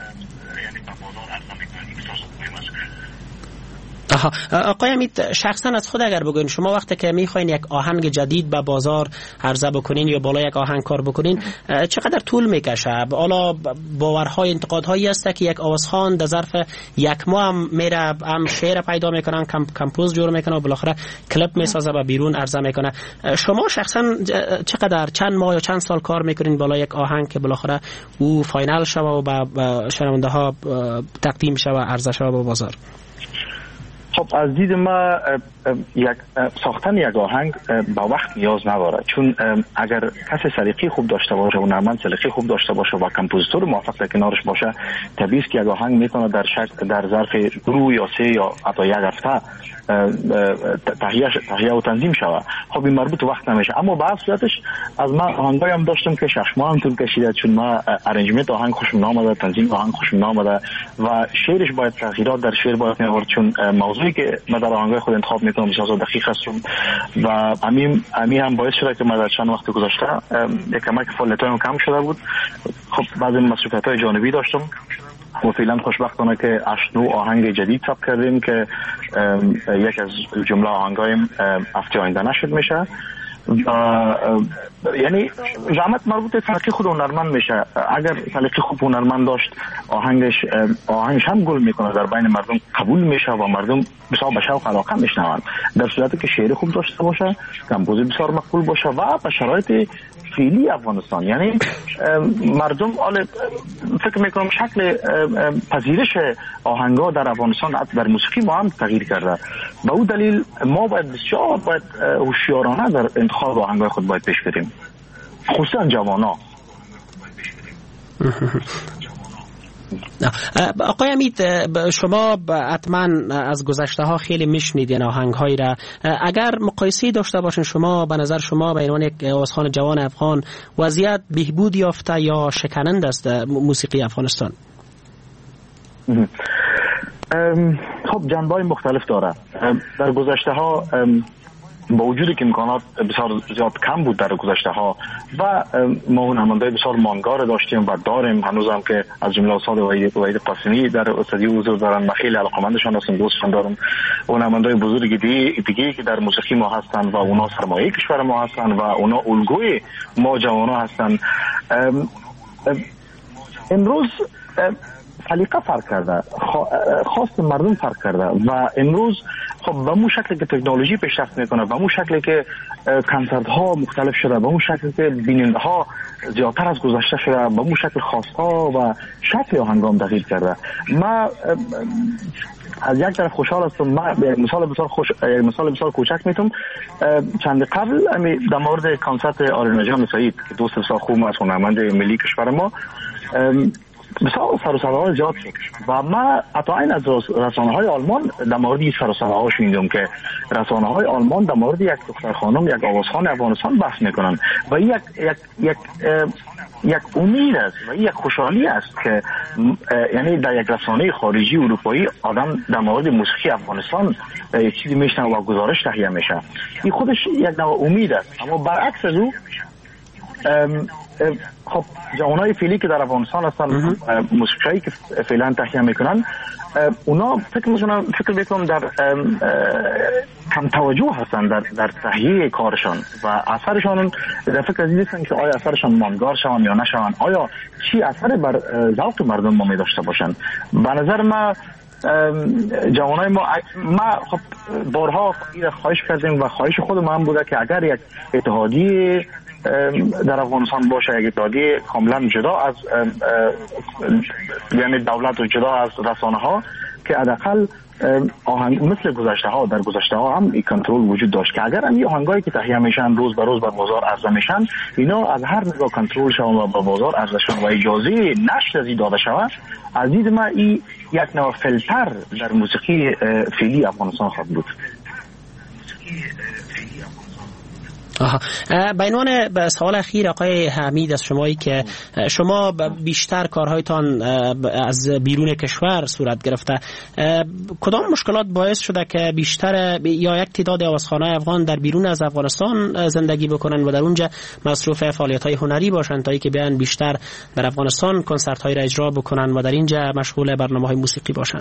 Speaker 3: آها. آقای امید، شخصا از خود اگر بگوین شما وقتی که میخواین یک آهنگ جدید به بازار عرضه بکنین یا بالا یک آهنگ کار بکنین چقدر طول میکشه؟ حالا باورهای انتقادهایی هست که یک آوازخوان در ظرف یک ماه هم میره هم شعر پیدا میکنن، کم کمپوز جور میکنه و بالاخره کلیپ میسازه و بیرون عرضه میکنه. شما شخصا چقدر چند ماه یا چند سال کار میکنین بالا یک آهنگ که بالاخره او فاینال شوه و به شنونده ها تقدیم شوه و عرضه شوه به بازار؟
Speaker 7: خب از دید ما یک ساختن یک آهنگ با وقت نیاز نداره، چون اگر کسی سلیقه خوب داشته باشه و هنرمند سلیقه خوب داشته باشه و کمپوزیتور موفق در کنارش باشه، طبیعی است که یک آهنگ میتونه در شک در ظرف دو یا سه یا حتی یک هفته تهیه تهیه و تنظیم شوه. خب این مربوط وقت نمیشه. اما بعض صورتش از من آهنگایی هم داشتم که شش ماه هم طول کشیده، چون ما ارنجمنت آهنگ خوشم نامده، تنظیم آهنگ خوشم نامده و شعرش باید تغییرات در شعر باید می‌آورد، چون موضوعی که من در آهنگای خود انتخاب میکنم بسیار دقیق است و همین همین هم باعث شده که من در چند وقت گذشته یک کمک فعالیتایم کم شده بود. خب بعضی مسئولیت‌های جانبی داشتم و فعلا خوشبختانه که هشت نو آهنگ جدید ثبت کردیم که یک از جمله آهنگایم هفته آینده نشر میشه و یعنی زحمت مربوط به سلیقه خود هنرمند میشه. اگر سلیقه خوب هنرمند داشت آهنگش آهنگش هم گل میکنه، در بین مردم قبول میشه و مردم بسیار به شوق علاقه میشنوند. در صورتی که شعر خوب داشته باشه، کمپوز بسیار مقبول باشه و به شرایط فعلی افغانستان، یعنی مردم آل فکر میکنم شکل پذیرش آهنگا در افغانستان در موسیقی ما هم تغییر کرده. به اون دلیل ما باید بسیار باید هوشیارانه در انتخاب آهنگای خود باید پیش بریم، خصوصا جوانا.
Speaker 3: آقای امید، شما حتما از گذشته ها خیلی میشنیدین آهنگ هایی را. اگر مقایسه داشته باشین شما، به نظر شما به عنوان یک آوازخوان جوان افغان وضعیت بهبود یافته یا شکننده است موسیقی افغانستان؟
Speaker 7: خب جنبه‌های مختلف داره. در گذشته ها با وجودی که امکانات بسیار زیاد کم بود در گذشته ها و ما هنرمندای بسیار ماندگار داشتیم و داریم هنوز هم که از جمله استاد وحید قاسمی در استودیو حضور دارن، من خیلی علاقه‌مندشان هستم، دوستشان دارم. هنرمندای بزرگ دیگه که در موسیقی ما هستن و اونا سرمایه کشور ما هستن و اونا الگوی ما جوانا هستن. امروز سلیقه فرق کرده، خواست مردم فرق کرده و امروز خب به مو شکلی که تکنولوژی پیشرفت میکنه، به مو شکلی که کنسرت ها مختلف شده، به مو شکلی که بیننده ها زیادتر از گذشته شده، به مو شکل خواست ها و شکل آهنگام تغییر کرده. ما از یک طرف خوشحال هستم. من مثال بسیار خوش مثال بسیار کوچک میتونم. چند قبل در مورد کنسرت آریانا جان سعید که دوست بسیار خوب از هنرمند ملی کشور ما بسیار سر و صداها زیاد شد و من حتی این از رسانه های آلمان در مورد این سر و صداها شنیدم که رسانه های آلمان در مورد یک دختر خانم، یک آوازخوان افغانستان بحث میکنن و یک یک یک یک امید است و یک خوشحالی است که یعنی در یک رسانه خارجی اروپایی آدم در مورد موسیقی افغانستان چیزی میشنه و گزارش تهیه میشه. این خودش یک نوع امید است. اما برعکس از او خب جوانای فعلی که در افغانستان هستن، موسیقی که فعلا تهیه میکنن، اونا فکر میکنم فکر میکنم در کم توجه هستن در در تهیه کارشان و اثرشان در فکر از این هستن که آیا اثرشان ماندگار شوند یا نشوند، آیا چی اثر بر ذوق مردم ما می داشته باشند. به نظر ما جوانای ما ما خب بارها خواهش کردیم و خواهش خود ما هم بوده که اگر یک اتحادیه در افغانستان باشه، یک اتحادیه کاملا جدا از یعنی دولت و جدا از رسانه ها، که حداقل آهنگ مثل گذشته ها در گذشته ها هم این کنترل وجود داشت که اگر این آهنگایی که تهیه میشن روز به روز بر بازار عرضه میشن، اینا از هر نگاه کنترل شون و بر بازار عرضه شون و اجازه نشر از این داده شود، از دید ما این یک نوع فیلتر در موسیقی فعلی افغانستان خواهد بود.
Speaker 3: آها. به عنوان سوال اخیر آقای حمید از شمایی که شما بیشتر کارهایتان از بیرون کشور صورت گرفته، کدام مشکلات باعث شده که بیشتر یا یک تعداد آوازخوان‌های افغان در بیرون از افغانستان زندگی بکنن و در اونجا مصروف فعالیت‌های هنری باشن تا اینکه بیان بیشتر در افغانستان کنسرت‌های را اجرا بکنن و در اینجا مشغول برنامه‌های موسیقی باشن؟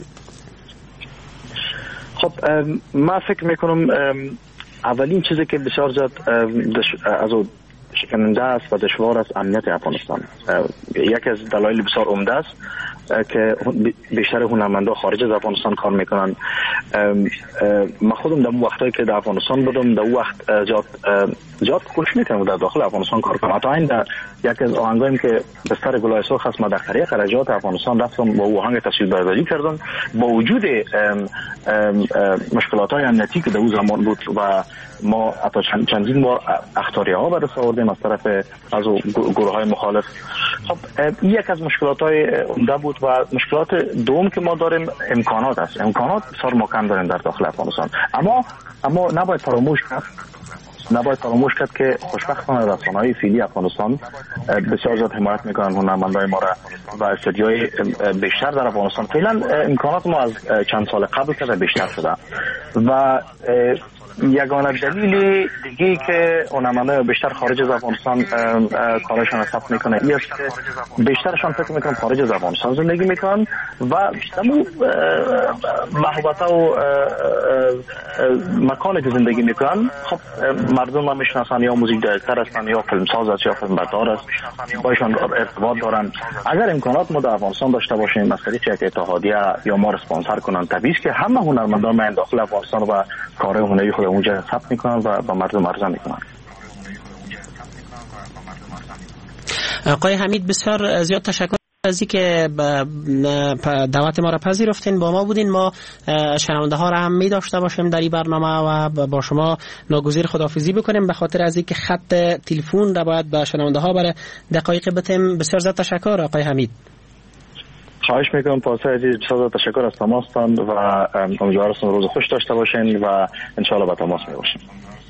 Speaker 7: خب من فکر میکنم اولین چیزی که بسیار زیاد از او شکننده است و دشوار است امنیت افغانستان. یکی از دلایل بسیار عمده است که بیشتر هنرمندا خارج از افغانستان کار میکنن. من خودم در وقتایی که در افغانستان بودم در وقت زیاد زیاد کوشش میکنم در داخل افغانستان کار کنم. حتی این در یکی از آهنگایم که بستر گلای سرخ است، ما در قریه خرجات افغانستان رفتم با آهنگ تصویربرداری کردم با وجود مشکلات های امنیتی که در اون زمان بود و ما حتی چند چندین بار اخطاری ها برس آوردیم از طرف از گروه های مخالف. خب این یک از مشکلات های عمده بود و مشکلات دوم که ما داریم امکانات است. امکانات بسیار ما کم داریم در داخل افغانستان، اما اما نباید فراموش کرد نباید فراموش کرد که خوشبختانه رسانه‌های فعلی افغانستان بسیار زیاد حمایت میکنن هنرمندای ما را و استودیوهای بیشتر در افغانستان. فعلا امکانات ما از چند سال قبل که بیشتر شده و یگانه دلیل دیگه که هنرمندان بیشتر خارج از افغانستان کارشان ثبت میکنه این است که بیشترشان فکر میکنم خارج از افغانستان زندگی میکنن و بیشترمون محبت و مکانی که زندگی میکنن خب مردم هم میشناسن، یا موزیک دایرکتر هستن یا فیلمساز است یا فیلمبردار است، باشون ارتباط دارن. اگر امکانات ما در افغانستان داشته باشیم از طریق یک اتحادیه یا ما اسپانسر کنن، طبیعی است که همه هنرمندان من داخل افغانستان و کار هنری خود اونجا ثبت میکنن و به مردم عرضه میکنن.
Speaker 3: آقای حمید بسیار زیاد تشکر از اینکه دعوت ما را پذیرفتین، با ما بودین. ما شنونده ها را هم می داشته باشیم در این برنامه و با شما ناگزیر خداحافظی بکنیم به خاطر از اینکه خط تلفن را باید به شنونده ها برای دقایق بتیم. بسیار زیاد تشکر آقای حمید.
Speaker 7: خواهش میکنم پاسه عزیز، بسیار تشکر از تماستان و امیدوارم روز خوش داشته باشین و انشاءالله با تماس می باشیم.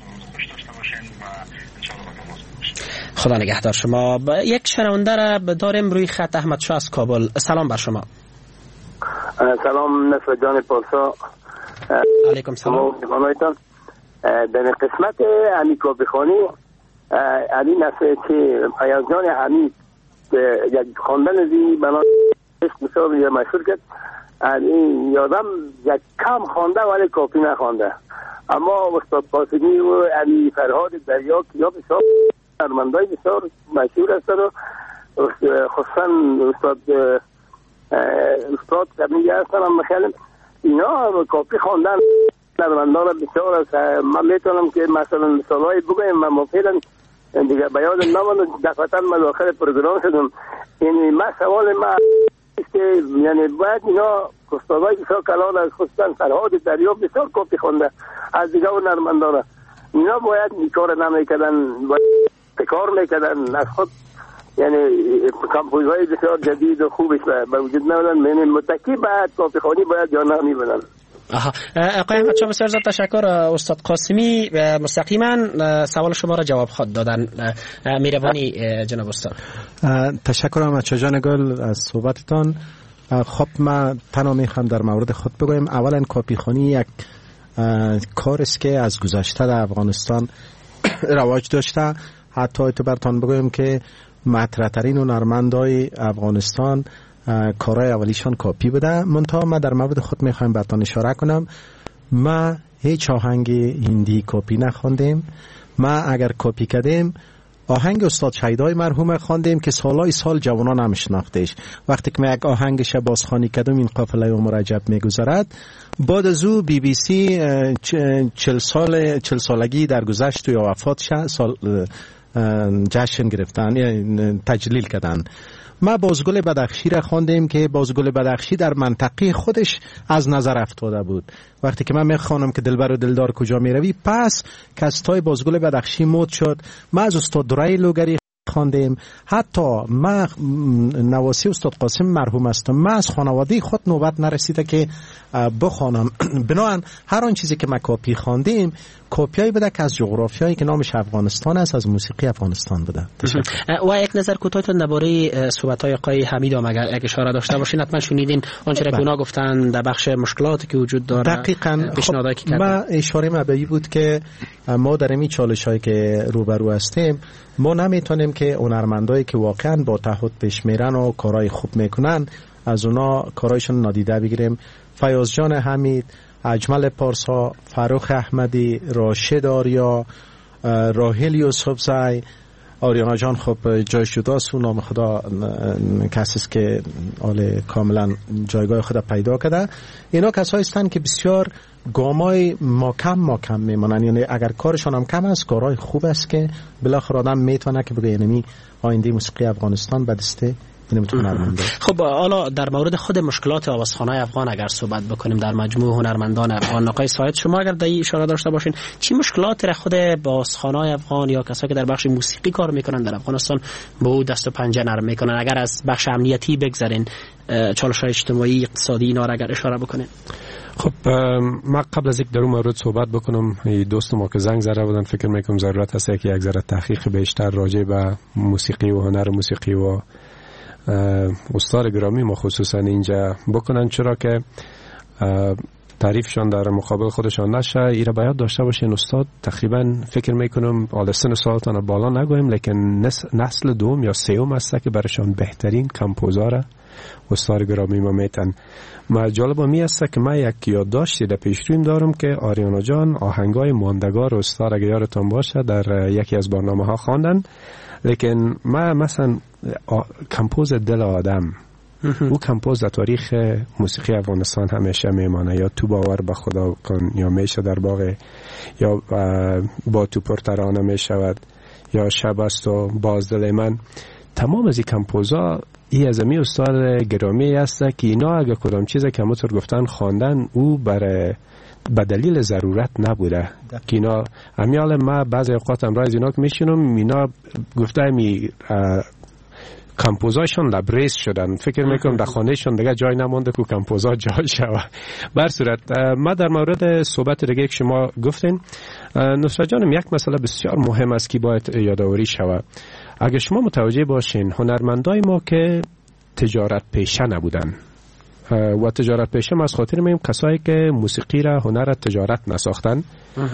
Speaker 3: خدا نگهدار شما. یک شنونده را داریم روی خط، احمد شاه از کابل. سلام بر شما.
Speaker 8: سلام نصر جان پارسا.
Speaker 3: علیکم سلام.
Speaker 8: در قسمت امی کابخانی علی نصر که فیاض جان حمید یک خواندن زی بنا مثال یا مشهور کرد، یادم یک کم خوانده ولی کافی نخوانده، اما استاد قاسمی و علی فرهاد دریا یا بسیار هنرمندای بسیار مشهور هستند و خصوصا استاد استاد قدمی هستن هم خیلی اینا کافی خواندن هنرمندان بسیار است. من میتونم که مثلا مثالای بگویم، من مفیدم دیگه بیاد نماند دفعتا من آخر پروگرام شدم. یعنی من سوال من است که یعنی باید اینا استادای بسیار کلان از خصوصا فرهاد دریا بسیار کافی خونده از دیگه هنرمندان، اینا باید این کار نمیکردن، باید کار میکردن از خود، یعنی کمپوزهای بسیار جدید و خوبش به وجود نمیدن. یعنی متکی باید کافی خانی باید یا نمیبینن.
Speaker 3: آها، آقای احمد شاه بسیار زیاد تشکر. استاد قاسمی مستقیما سوال شما را جواب خود دادن. مهربانی جناب استاد.
Speaker 4: تشکر احمد شاه جان گل از صحبتتان. خب من تنها میخوام در مورد خود بگویم. اولا کافی خانی یک کار است که از گذشته در افغانستان رواج داشته. حتی تو برتان بگویم که مطرح ترین هنرمندای افغانستان کارهای اولیشان کاپی بوده. منتها من در مورد خود میخوایم برتان اشاره کنم، ما هیچ آهنگ هندی کاپی نخواندیم. ما اگر کاپی کردیم آهنگ استاد شهیدای مرحوم خواندیم که سالای سال جوانان نمیشناختش. وقتی که من یک آهنگش بازخوانی کردم این قافله عمر عجب میگذرد، بعد از او بی بی سی چل سال چل سالگی در گذشت یا وفات سال جشن گرفتن یا تجلیل کردن. ما بازگل بدخشی را خواندیم که بازگل بدخشی در منطقه خودش از نظر افتاده بود. وقتی که من میخوانم که دلبر و دلدار کجا میروی، پس کستای بازگل بدخشی مد شد. ما از استاد درای لوگری خواندیم. حتی ما نواسی استاد قاسم مرحوم هستم، ما از خانواده خود نوبت نرسیده که بخوانم. بنابراین هر آن چیزی که ما کاپی خواندیم کاپیایی بوده که از جغرافیایی که نامش افغانستان است، از موسیقی افغانستان بوده.
Speaker 3: و یک نظر کوتاهتون درباره صحبت‌های آقای حمید هم اگر یک اشاره داشته باشین. حتما شنیدین آنچه که اونا گفتن در بخش مشکلاتی که وجود داره.
Speaker 4: دقیقاً. خب ما اشاره مبدئی بود که ما در این چالش‌هایی که روبرو هستیم ما نمیتونیم که هنرمندایی که واقعاً با تعهد پیش میرن و کارهای خوب میکنن از اونا کارایشون نادیده بگیریم. فیاض جان حمید، اجمل پارسا، فاروق احمدی، راشد آریا، راهیل یوسفزی، آریانا جان خب جای جداست و نام خدا کسی است که آل کاملا جایگاه خدا پیدا کرده. اینا کسایی هستند که بسیار گامای ما کم ما کم میمونن، یعنی اگر کارشان هم کم است کارهای خوب است که بالاخره آدم میتونه که بگه یعنی آینده موسیقی افغانستان به دسته
Speaker 3: خب حالا در مورد خود مشکلات آوازخوان‌های افغان اگر صحبت بکنیم در مجموع هنرمندان افغان، آقای ساید شما اگر در این اشاره داشته باشین چی مشکلات را خود آوازخوان‌های افغان یا کسایی که در بخش موسیقی کار میکنن در افغانستان به او دست و پنجه نرم میکنن؟ اگر از بخش امنیتی بگذارین، چالش‌های اجتماعی اقتصادی اینا را اگر اشاره بکنین.
Speaker 5: خب ما قبل از اینکه در اون مورد صحبت بکنم، دوست ما که زنگ زده بودن فکر میکنم ضرورت هست که یک ذره تحقیق بیشتر راجع به موسیقی و هنر موسیقی و استاد گرامی ما خصوصا اینجا بکنن، چرا که تعریفشان در مقابل خودشان نشه. ایره باید داشته باشین استاد. تقریبا فکر میکنم حالا سن سالتان بالا نگویم، لیکن نسل دوم یا سوم است که برشان بهترین کمپوزار استاد گرامی ما میتن. ما جالب می است که من یک یادداشتی در پیشرویم دارم که آریانا جان آهنگای ماندگار استاد اگه یادتان باشه در یکی از برنامه ها خواندن، لیکن من مثلا کمپوز دل آدم او کمپوز در تاریخ موسیقی افغانستان همیشه میمانه. یا تو باور به خدا کن، یا میشه در باغ، یا با تو پرترانه میشود، یا شب است و باز دل من. تمام از این کمپوزا ای از امی استاد گرامی است که اینا اگه کدام چیزی که همونطور گفتن خواندن او برای به دلیل ضرورت نبوده که اینا امیال ما بعضی اوقات امروز اینا که میشینم اینا گفته می کمپوزاشون لبریز شدن، فکر میکنم در خانهشون دیگه جای نمونده که کمپوزا جای شوه. بر صورت ما در مورد صحبت دیگه که شما گفتین نصرت جانم، یک مسئله بسیار مهم است که باید یادآوری شوه. اگه شما متوجه باشین هنرمندای ما که تجارت پیشه نبودن و تجارت پیشه ما از خاطر میم کسایی که موسیقی را هنر را تجارت نساختن،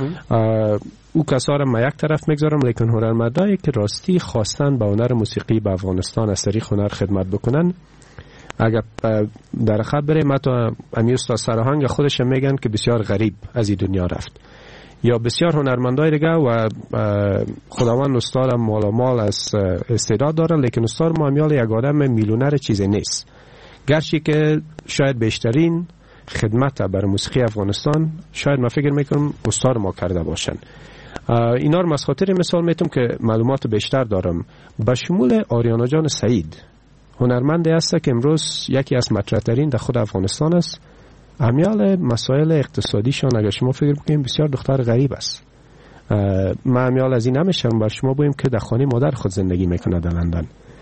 Speaker 5: او کسا را ما یک طرف میگذارم، لیکن هنرمندایی که راستی خواستن به هنر موسیقی به افغانستان از طریق هنر خدمت بکنن، اگر در خبر ما تو امی استاد سرهنگ خودش میگن که بسیار غریب از این دنیا رفت، یا بسیار هنرمندای دیگه و خداوند استاد مال مال از استعداد داره، لیکن استاد ما امیال یک آدم میلیونر چیزی نیست، گرچه که شاید بیشترین خدمت برای موسیقی افغانستان شاید ما فکر میکنم استاد ما کرده باشن. اینا رو از خاطر مثال میتونم که معلومات بیشتر دارم. به شمول آریانا جان سعید هنرمندی است که امروز یکی از مطرح‌ترین در خود افغانستان است. امیال مسائل اقتصادیشان اگر شما فکر بکنید بسیار دختر غریب است. من امیال از این نمیشم بر شما بگم که در خانه مادر خود زندگی میکنه در لندن.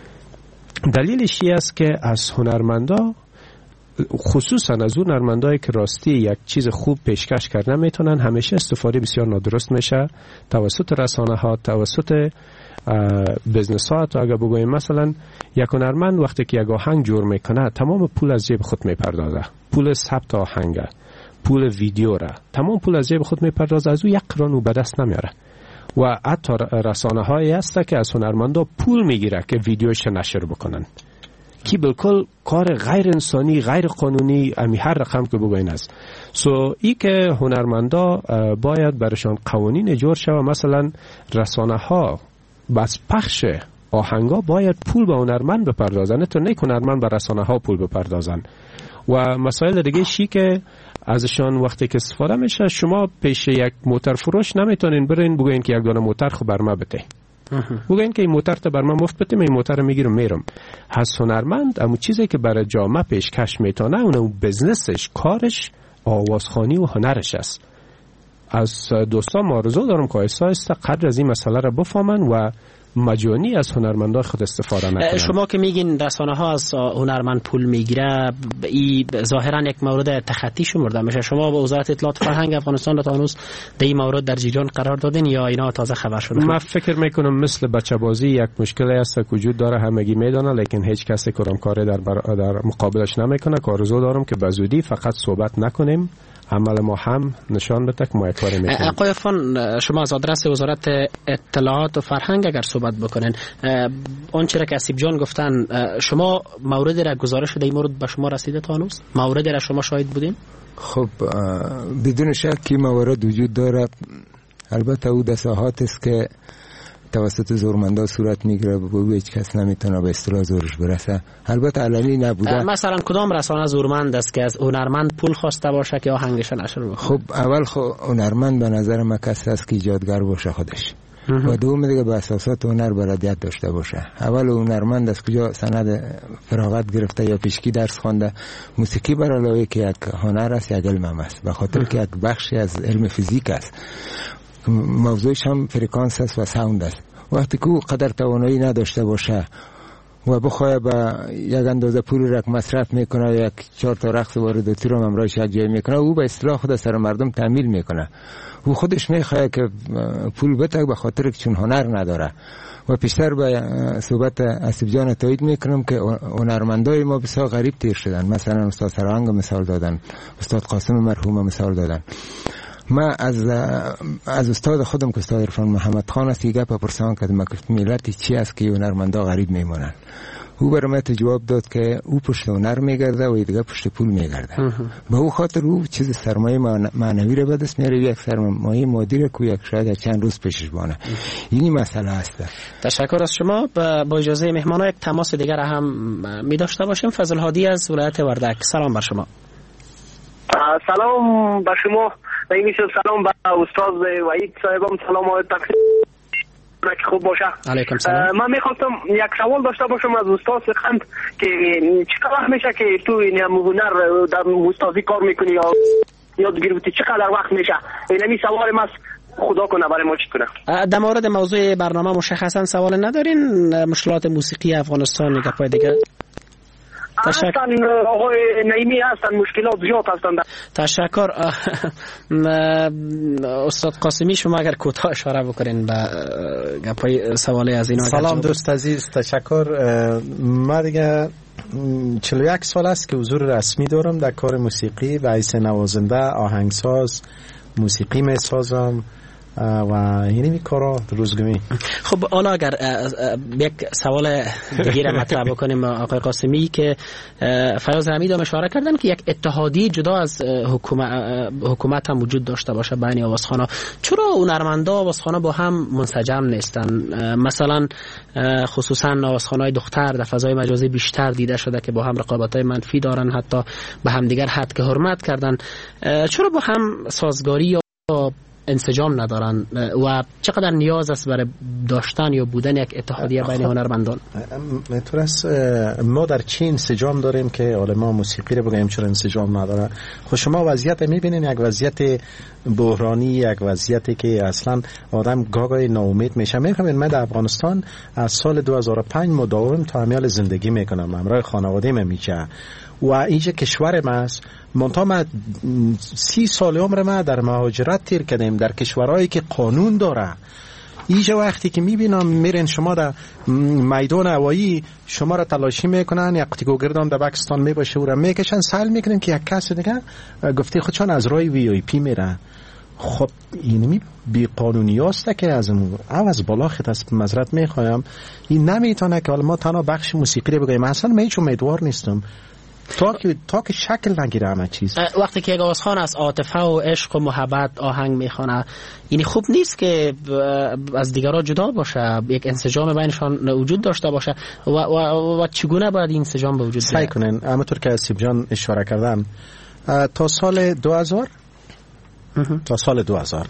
Speaker 5: دلیلش این است که از هنرمندا، خصوصا از اون هنرمندایی که راستی یک چیز خوب پیشکش کردن میتونن، همیشه استفاده بسیار نادرست میشه توسط رسانه ها، توسط بزنس ها. تو اگر بگویم مثلا یک هنرمند وقتی که یک آهنگ جور میکنه تمام پول از جیب خود میپردازه، پول ثبت آهنگ، پول ویدیو را، تمام پول از جیب خود میپردازه، از او یک قرون به دست نمیاره. و حتی رسانه هایی هست که از هنرمندا پول میگیره که ویدیوش نشر بکنن، کی بالکل کار غیر انسانی، غیر قانونی، امی هر رقم که بگوین است. سو ای که هنرمندا باید برشان قوانین جور شوه. مثلا رسانه ها بس پخش آهنگا باید پول به هنرمند بپردازن، تو نه هنرمند به رسانه ها پول بپردازن. و مسائل دیگه شی که ازشان وقتی که استفاده میشه، شما پیش یک موتر فروش نمیتونین برین بگوین که یک دانه موتر خو بر ما بده، بگوین که این موتر تا بر ما مفت بده، من این موتر میگیرم میرم. هست هنرمند اما چیزی که برای جامعه پیشکش میتونه اون بزنسش، کارش، آوازخوانی و هنرش است. از دوستان آرزو دارم که آیسته آیسته قدر از این مسئله را بفهمن و مجانی از هنرمندان خود استفاده نکنن.
Speaker 3: شما که میگین رسانه ها از هنرمند پول میگیره، این ظاهرا یک مورد تخطی شمرده میشه. شما با وزارت اطلاعات فرهنگ افغانستان تا هنوز در این مورد در جریان قرار دادین یا اینا تازه خبر شده؟
Speaker 5: من فکر میکنم مثل بچه بازی یک مشکلی است که وجود داره، همگی میدونه، لیکن هیچ کسی کاری در, در مقابلش نمیکنه. که آرزو دارم که به زودی فقط صحبت نکنیم، عمل ما هم نشان بده که ما کاری میکنیم.
Speaker 3: آقای فان، شما از آدرس وزارت اطلاعات و فرهنگ اگر صحبت بکنین، اون چرا که اسیب جان گفتن، شما موردی را گزارش شده این مورد به شما رسیده تا هنوز؟ موردی را شما شاهد بودین؟
Speaker 6: خب بدون شک که موارد وجود داره. البته او دساهات است که توسط زورمندا صورت میگیره و هیچ کس نمیتونه به اصطلاح زورش برسه. البته علنی نبوده.
Speaker 3: مثلا کدام رسانه زورمند است که از هنرمند پول خواسته باشه که آهنگش نشر بکنه؟
Speaker 6: خب اول خب هنرمند به نظر من کسی است که ایجادگر باشه خودش، و دوم دیگه به اساسات هنر بلدیت داشته باشه. اول هنرمند از کجا سند فراغت گرفته یا پیشکی درس خوانده. موسیقی بر علاوه که یک هنر است یک علم هم است، به خاطر که یک بخشی از علم فیزیک است. موضوعش هم فرکانس است و ساوند است. وقتی که او قدر توانایی نداشته باشه و بخواه با یک اندازه پول را مصرف میکنه، یک چهار تا رقص وارداتی رو امرایش یک جای میکنه، او به اصطلاح خود سر مردم تحمیل میکنه. او خودش میخواه که پول بده به خاطر که چون هنر نداره. و پیشتر به صحبت اسیب جان تایید میکنم که هنرمندای ما بسیار غریب تیر شدن. مثلا استاد سرهنگ مثال دادن، استاد قاسم مرحوم مثال دادن. ما از از استاد خودم که استاد عرفان محمد خان است گپ پرسان کردم که ملت چی است که هنرمندا غریب میمونن. او برای من جواب داد که او پشت هنر میگرده و دیگه پشت پول میگرده. به او خاطر او چیز سرمایه معنوی را به دست میاره، یک سرمایه مادی را که یک شاید چند روز پیشش بانه. اینی مسئله است. تشکر از شما. با اجازه مهمانا یک تماس دیگر هم می داشته باشیم. فضل هادی از ولایت وردک، سلام بر شما.
Speaker 9: سلام بر شما. نمیشه سلام به استاد وحید صاحبم، سلام و تقدیم که خوب باشه. علیکم سلام. من میخواستم یک سوال داشته باشم از استاد سخند که چقدر وقت میشه که تو این هنر در استادی کار میکنی یا یادگیری بودی، چقدر وقت میشه؟ اینمی سوال ما خدا کنه برای ما چی کنه.
Speaker 3: در مورد موضوع برنامه مشخصا سوال ندارین؟ مشکلات موسیقی افغانستان یا پای دیگه؟
Speaker 9: هستن آقای نعیمی هستن، مشکلات زیاد هستن.
Speaker 3: تشکر. استاد قاسمی شما اگر کوتاه اشاره بکنین به گپای سوالی از اینا.
Speaker 4: سلام دوست عزیز، تشکر. ما دیگه چهل و یک سال است که حضور رسمی دارم در کار موسیقی و حیث نوازنده، آهنگساز، موسیقی می سازم و اینی کارا روزگمی.
Speaker 3: خب حالا اگر یک سوال دیگه مطرح بکنیم آقای قاسمی که فیاض حمید هم اشاره کردن که یک اتحادیه جدا از حکومت حکومت هم وجود داشته باشه بین آوازخوانا، چرا هنرمندا آوازخوانا با هم منسجم نیستن؟ مثلا خصوصا آوازخوانای دختر در فضای مجازی بیشتر دیده شده که با هم رقابت‌های منفی دارن، حتی به هم دیگر حد که حرمت کردن. چرا با هم سازگاری یا انسجام ندارن و چقدر نیاز است برای داشتن یا بودن یک اتحادیه بین هنرمندان؟
Speaker 4: تو است ما در چین انسجام داریم که حالا ما موسیقی رو بگیم چرا انسجام نداره. خب شما وضعیت میبینین، یک وضعیت بحرانی، یک وضعیتی که اصلا آدم گاگای ناامید میشه. میفهمین من در افغانستان از سال دو هزار و پنج مداوم تعمیل زندگی میکنم، همراه خانواده من میشه و اینجا کشور ما است. منتها ما سی سال عمر ما در مهاجرت تیر کردیم در کشورهایی که قانون داره. اینجا وقتی که میبینم میرین شما در میدان هوایی شما را تلاشی میکنن، یک قطیگو گردان در پاکستان میباشه او را میکشن، سال میکنن که یک کس دیگه گفته خود چون از رای وی آی پی میره. خب اینمی بی قانونی است که از اون از بالا خط از معذرت میخوایم. این نمیتونه که حالا ما تنها بخش موسیقی بگیم. اصلا من هیچ امیدوار نیستم تا که تا که شکل نگیره همه چیز.
Speaker 3: وقتی که یک آوازخوان از عاطفه و عشق و محبت آهنگ میخونه، یعنی خوب نیست که از دیگران جدا باشه، یک انسجام بینشان وجود داشته باشه و و, و چگونه باید این انسجام به وجود بیاد؟
Speaker 4: سعی کنین همونطور که اسیب جان اشاره کردن تا سال دو هزار تا سال دو هزار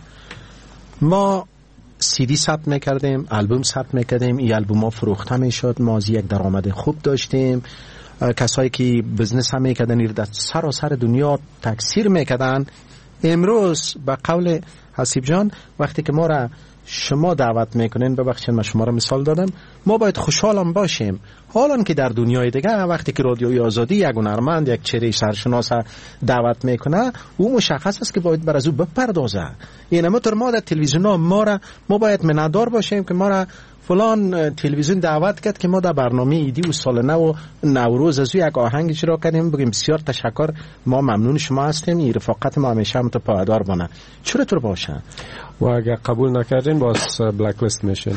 Speaker 4: ما سی دی ثبت میکردیم، آلبوم ثبت میکردیم، این آلبوم ها فروخته میشد، ما از یک درآمد خوب داشتیم. کسایی که بزنس هم میکردن در سراسر دنیا تکثیر میکردن. امروز به قول حسیب جان وقتی که ما را شما دعوت میکنین، ببخشید من شما را مثال دادم، ما باید خوشحالم باشیم. حالا که در دنیای دیگه وقتی که رادیوی آزادی یک هنرمند، یک چهره سرشناس دعوت میکنه، او مشخص است که باید بر از او بپردازه. این همونطور ما در تلویزیون ها ما را ما باید منادار باشیم که ما را فلان تلویزیون دعوت کرد که ما در برنامه ایدی و سال نو و نوروز از یک آهنگ اجرا کردیم، بگیم بسیار تشکر، ما ممنون شما هستیم، این رفاقت ما همیشه هم تو پایدار بانه. چرا طور باشه؟
Speaker 5: و اگر قبول نکردین باز بلک لیست میشین.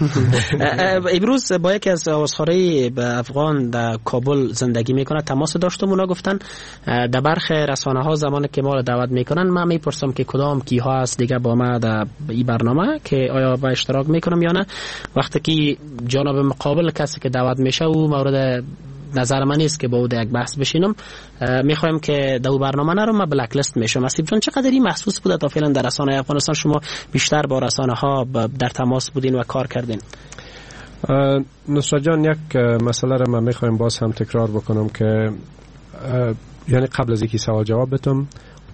Speaker 3: امروز با یکی از آوازخوانای به افغان در کابل زندگی میکنه تماس داشتم. اونا گفتن در برخ رسانه ها زمانی که ما رو دعوت میکنن، من میپرسم که کدام کی ها هست دیگه با ما در این برنامه که آیا با اشتراک میکنم یا نه. وقتی که جانب مقابل کسی که دعوت میشه او مورد نظر من نیست که با او یک بحث بشینم، میخوایم که در برنامه نرم، من بلک لیست میشم. اسیب جان چقدر این محسوس بوده تا فعلا در رسانه افغانستان؟ شما بیشتر با رسانه ها در تماس بودین و کار کردین.
Speaker 5: نصرت جان یک مسئله را من میخوایم باز هم تکرار بکنم که یعنی قبل از اینکه سوال جواب بدم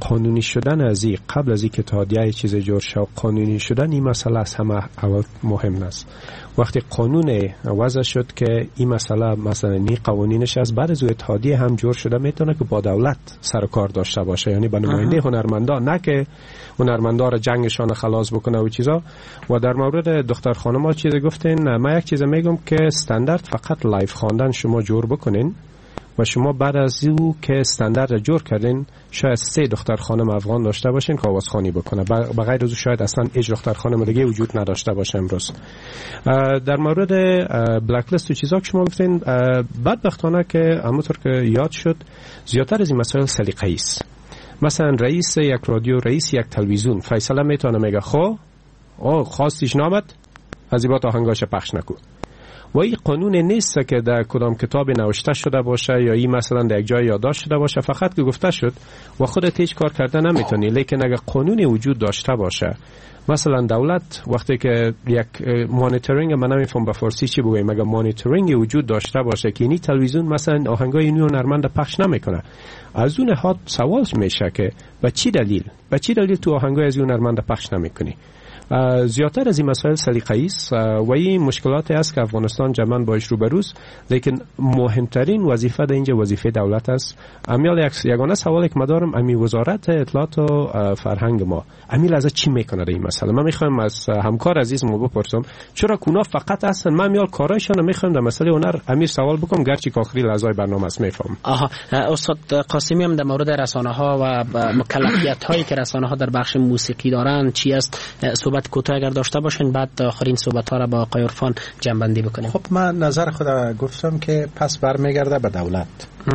Speaker 5: قانونی شدن از این قبل از این که اتحادیه چیز جور شد قانونی شدن این مسئله از همه اول مهم است. وقتی قانون وضع شد که این مسئله مثلا این قوانینش از بعد از اتحادیه هم جور شده میتونه که با دولت سر و کار داشته باشه، یعنی به نماینده هنرمندان، نه که هنرمندا را جنگشان خلاص بکنه و چیزا. و در مورد دختر خانم‌ها چیز گفتین، ما یک چیز میگم که استاندارد فقط لایف خواندن شما جور بکنین و شما بعد از او که استاندارد جور کردین شاید سه دختر خانم افغان داشته باشین که آوازخوانی بکنه، بغیر از او شاید اصلا هیچ دختر خانم دیگه وجود نداشته باشه امروز. در مورد بلک لیست و چیزا که شما گفتین، بدبختانه که همونطور که یاد شد زیادتر از این مسائل سلیقه‌ای است. مثلا رئیس یک رادیو، رئیس یک تلویزیون فیصله میتونه میگه خب او خواستیش نامد از این با آهنگاش پخش نکن. و این قانون نیست که در کدام کتاب نوشته شده باشه یا این مثلا در یک جای یادداشت شده باشه، فقط که گفته شد و خودت هیچ کار کرده نمیتونی. لیکن اگر قانونی وجود داشته باشه، مثلا دولت وقتی که یک مانیتورینگ، من نمیفهم به فارسی چی بگویم، اگر مانیتورینگ وجود داشته باشه که این تلویزیون مثلا آهنگای اینو هنرمند پخش نمیکنه، از اون حد سوال میشه که به چی دلیل به چی دلیل تو آهنگای از اون هنرمند پخش نمیکنی. زیادتر از این مسائل سلیقه‌ای است و این مشکلاتی است که افغانستان جمعاً باش روبروست. لیکن مهمترین وظیفه در اینجا وظیفه دولت است. امیال یک یگانه سوالی که مدارم امی وزارت اطلاعات و فرهنگ ما امیل از چی میکنه در این مسئله. من میخوام از همکار عزیز ما بپرسم چرا کونا فقط هستن، من میال کارایشان میخوام در مسئله هنر امیر سوال بکنم، گرچه که آخری لحظه برنامه است میفهم.
Speaker 3: آها، استاد قاسمی هم در مورد رسانه ها و مکلفیت هایی که رسانه ها در بخش موسیقی دارن چی است صحبت کوتاه اگر داشته باشین، بعد آخرین صحبت ها را با آقای عرفان جنبندی بکنیم.
Speaker 4: خب من نظر خود گفتم که پس برمیگرده به دولت.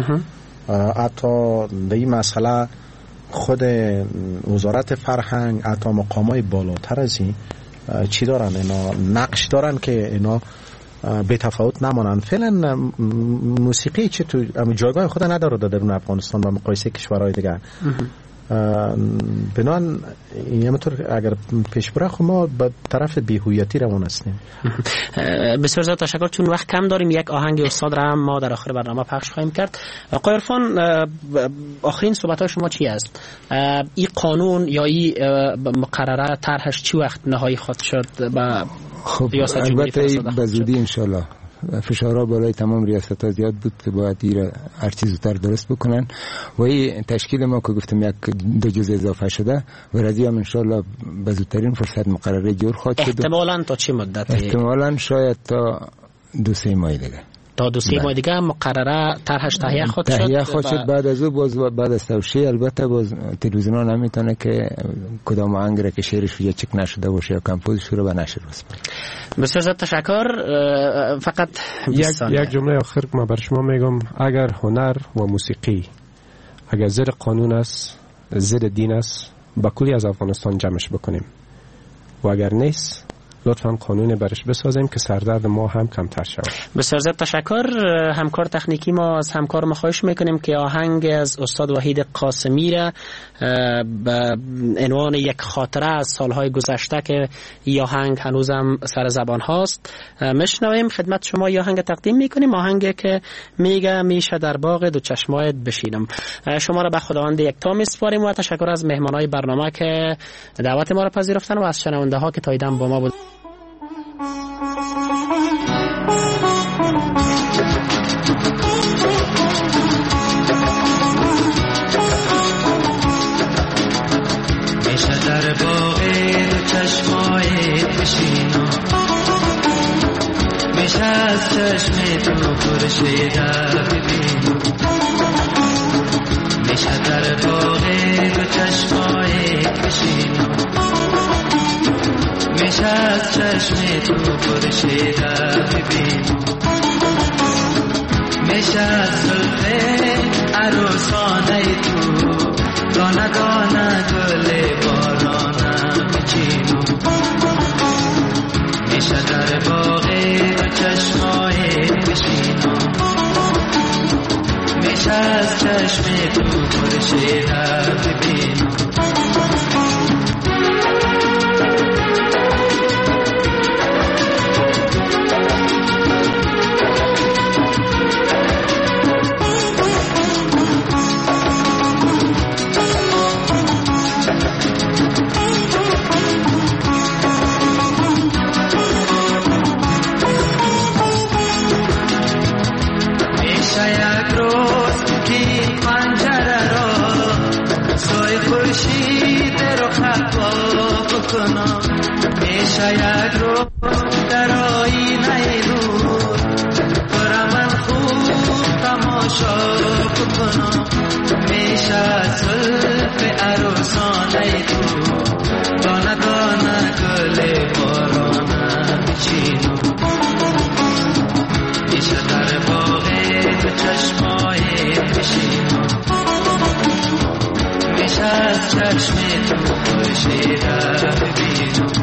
Speaker 4: حتی به این مسئله خود وزارت فرهنگ، حتی مقامای بالاتر از این چی دارن، اینا نقش دارن که اینا به تفاوت نمانن. فعلا موسیقی چه تو جایگاه خود نداره در افغانستان با مقایسه کشورهای دیگه. بنان همونطور اگر پیش بره خب ما به طرف بی‌هویتی روان هستیم.
Speaker 3: بسیار زیاد تشکر. چون وقت کم داریم یک آهنگ استاد را هم ما در آخر برنامه پخش خواهیم کرد. آقای عرفان، آخرین صحبت های شما چی است؟ این قانون یا این مقرره طرحش چی وقت نهایی خواهد شد با
Speaker 6: خب البته به زودی انشالله. فشارها بالای تمام ریاست‌ها زیاد بود که باید این هر چیز زودتر درست بکنن و این تشکیل ما که گفتم یک دو جزء اضافه شده و رضی هم انشالله به زودترین فرصت مقرره جور خواهد شد.
Speaker 3: احتمالاً تا چه مدت؟
Speaker 6: احتمالاً شاید تا دو سه ماه دیگه.
Speaker 3: تا دو سه ماه دیگه مقرره طرحش تهیه خواهد شد.
Speaker 6: تهیه خواهد شد. بعد از او باز بعد از توشیح البته باز تلویزیون‌ها نمیتونه که کدام آهنگ را که شعرش یا چک نشده باشه یا کمپوزش رو به نشر بسپاره.
Speaker 3: بسیار زیاد تشکر. فقط
Speaker 5: یک یک جمله آخر ما بر شما میگم، اگر هنر و موسیقی اگر زیر قانون است، زیر دین است، با کلی از افغانستان جمعش بکنیم و اگر نیست لطفاً قانون برش بسازیم که سردرد ما هم کمتر شود.
Speaker 3: بسیار زیاد تشکر. همکار تکنیکی ما از همکار ما خواهش میکنیم که آهنگ از استاد وحید قاسمی را به عنوان یک خاطره از سالهای گذشته که این آهنگ هنوزم سر زبان هاست میشنویم. خدمت شما این آهنگ تقدیم میکنیم، آهنگی که میگه میشه در باغ دو چشمایت بشینم. شما را به خداوند یکتا میسپاریم و تشکر از مهمانای برنامه که دعوت ما را پذیرفتن و از شنونده ها که تا ایدم با ما بود.
Speaker 10: میشه در باغ دو چشمایت بشینم، میشه از چشم تو خورشید ببینم، میشه در باغ دو چشمایت بشینم، میشه از چشم تو خورشید ببینم، میشه از زلف عروسانه تو دانه دانه گل بارانه بچینم، میشه در باغ دو چشمایت بشینم، میشه از چشم تو خورشید ببینم. میشه یک روز که پنجره را سوی خورشید رو خطا بکنم میشه یک روز در آینه نور برا من خوب تماشا بکنم میشه زلف عروسانه تو دانه دانه گل بارانه بچینم میشه در باغ تو چشمای بشینم میشه از چشم تو خورشید ببینم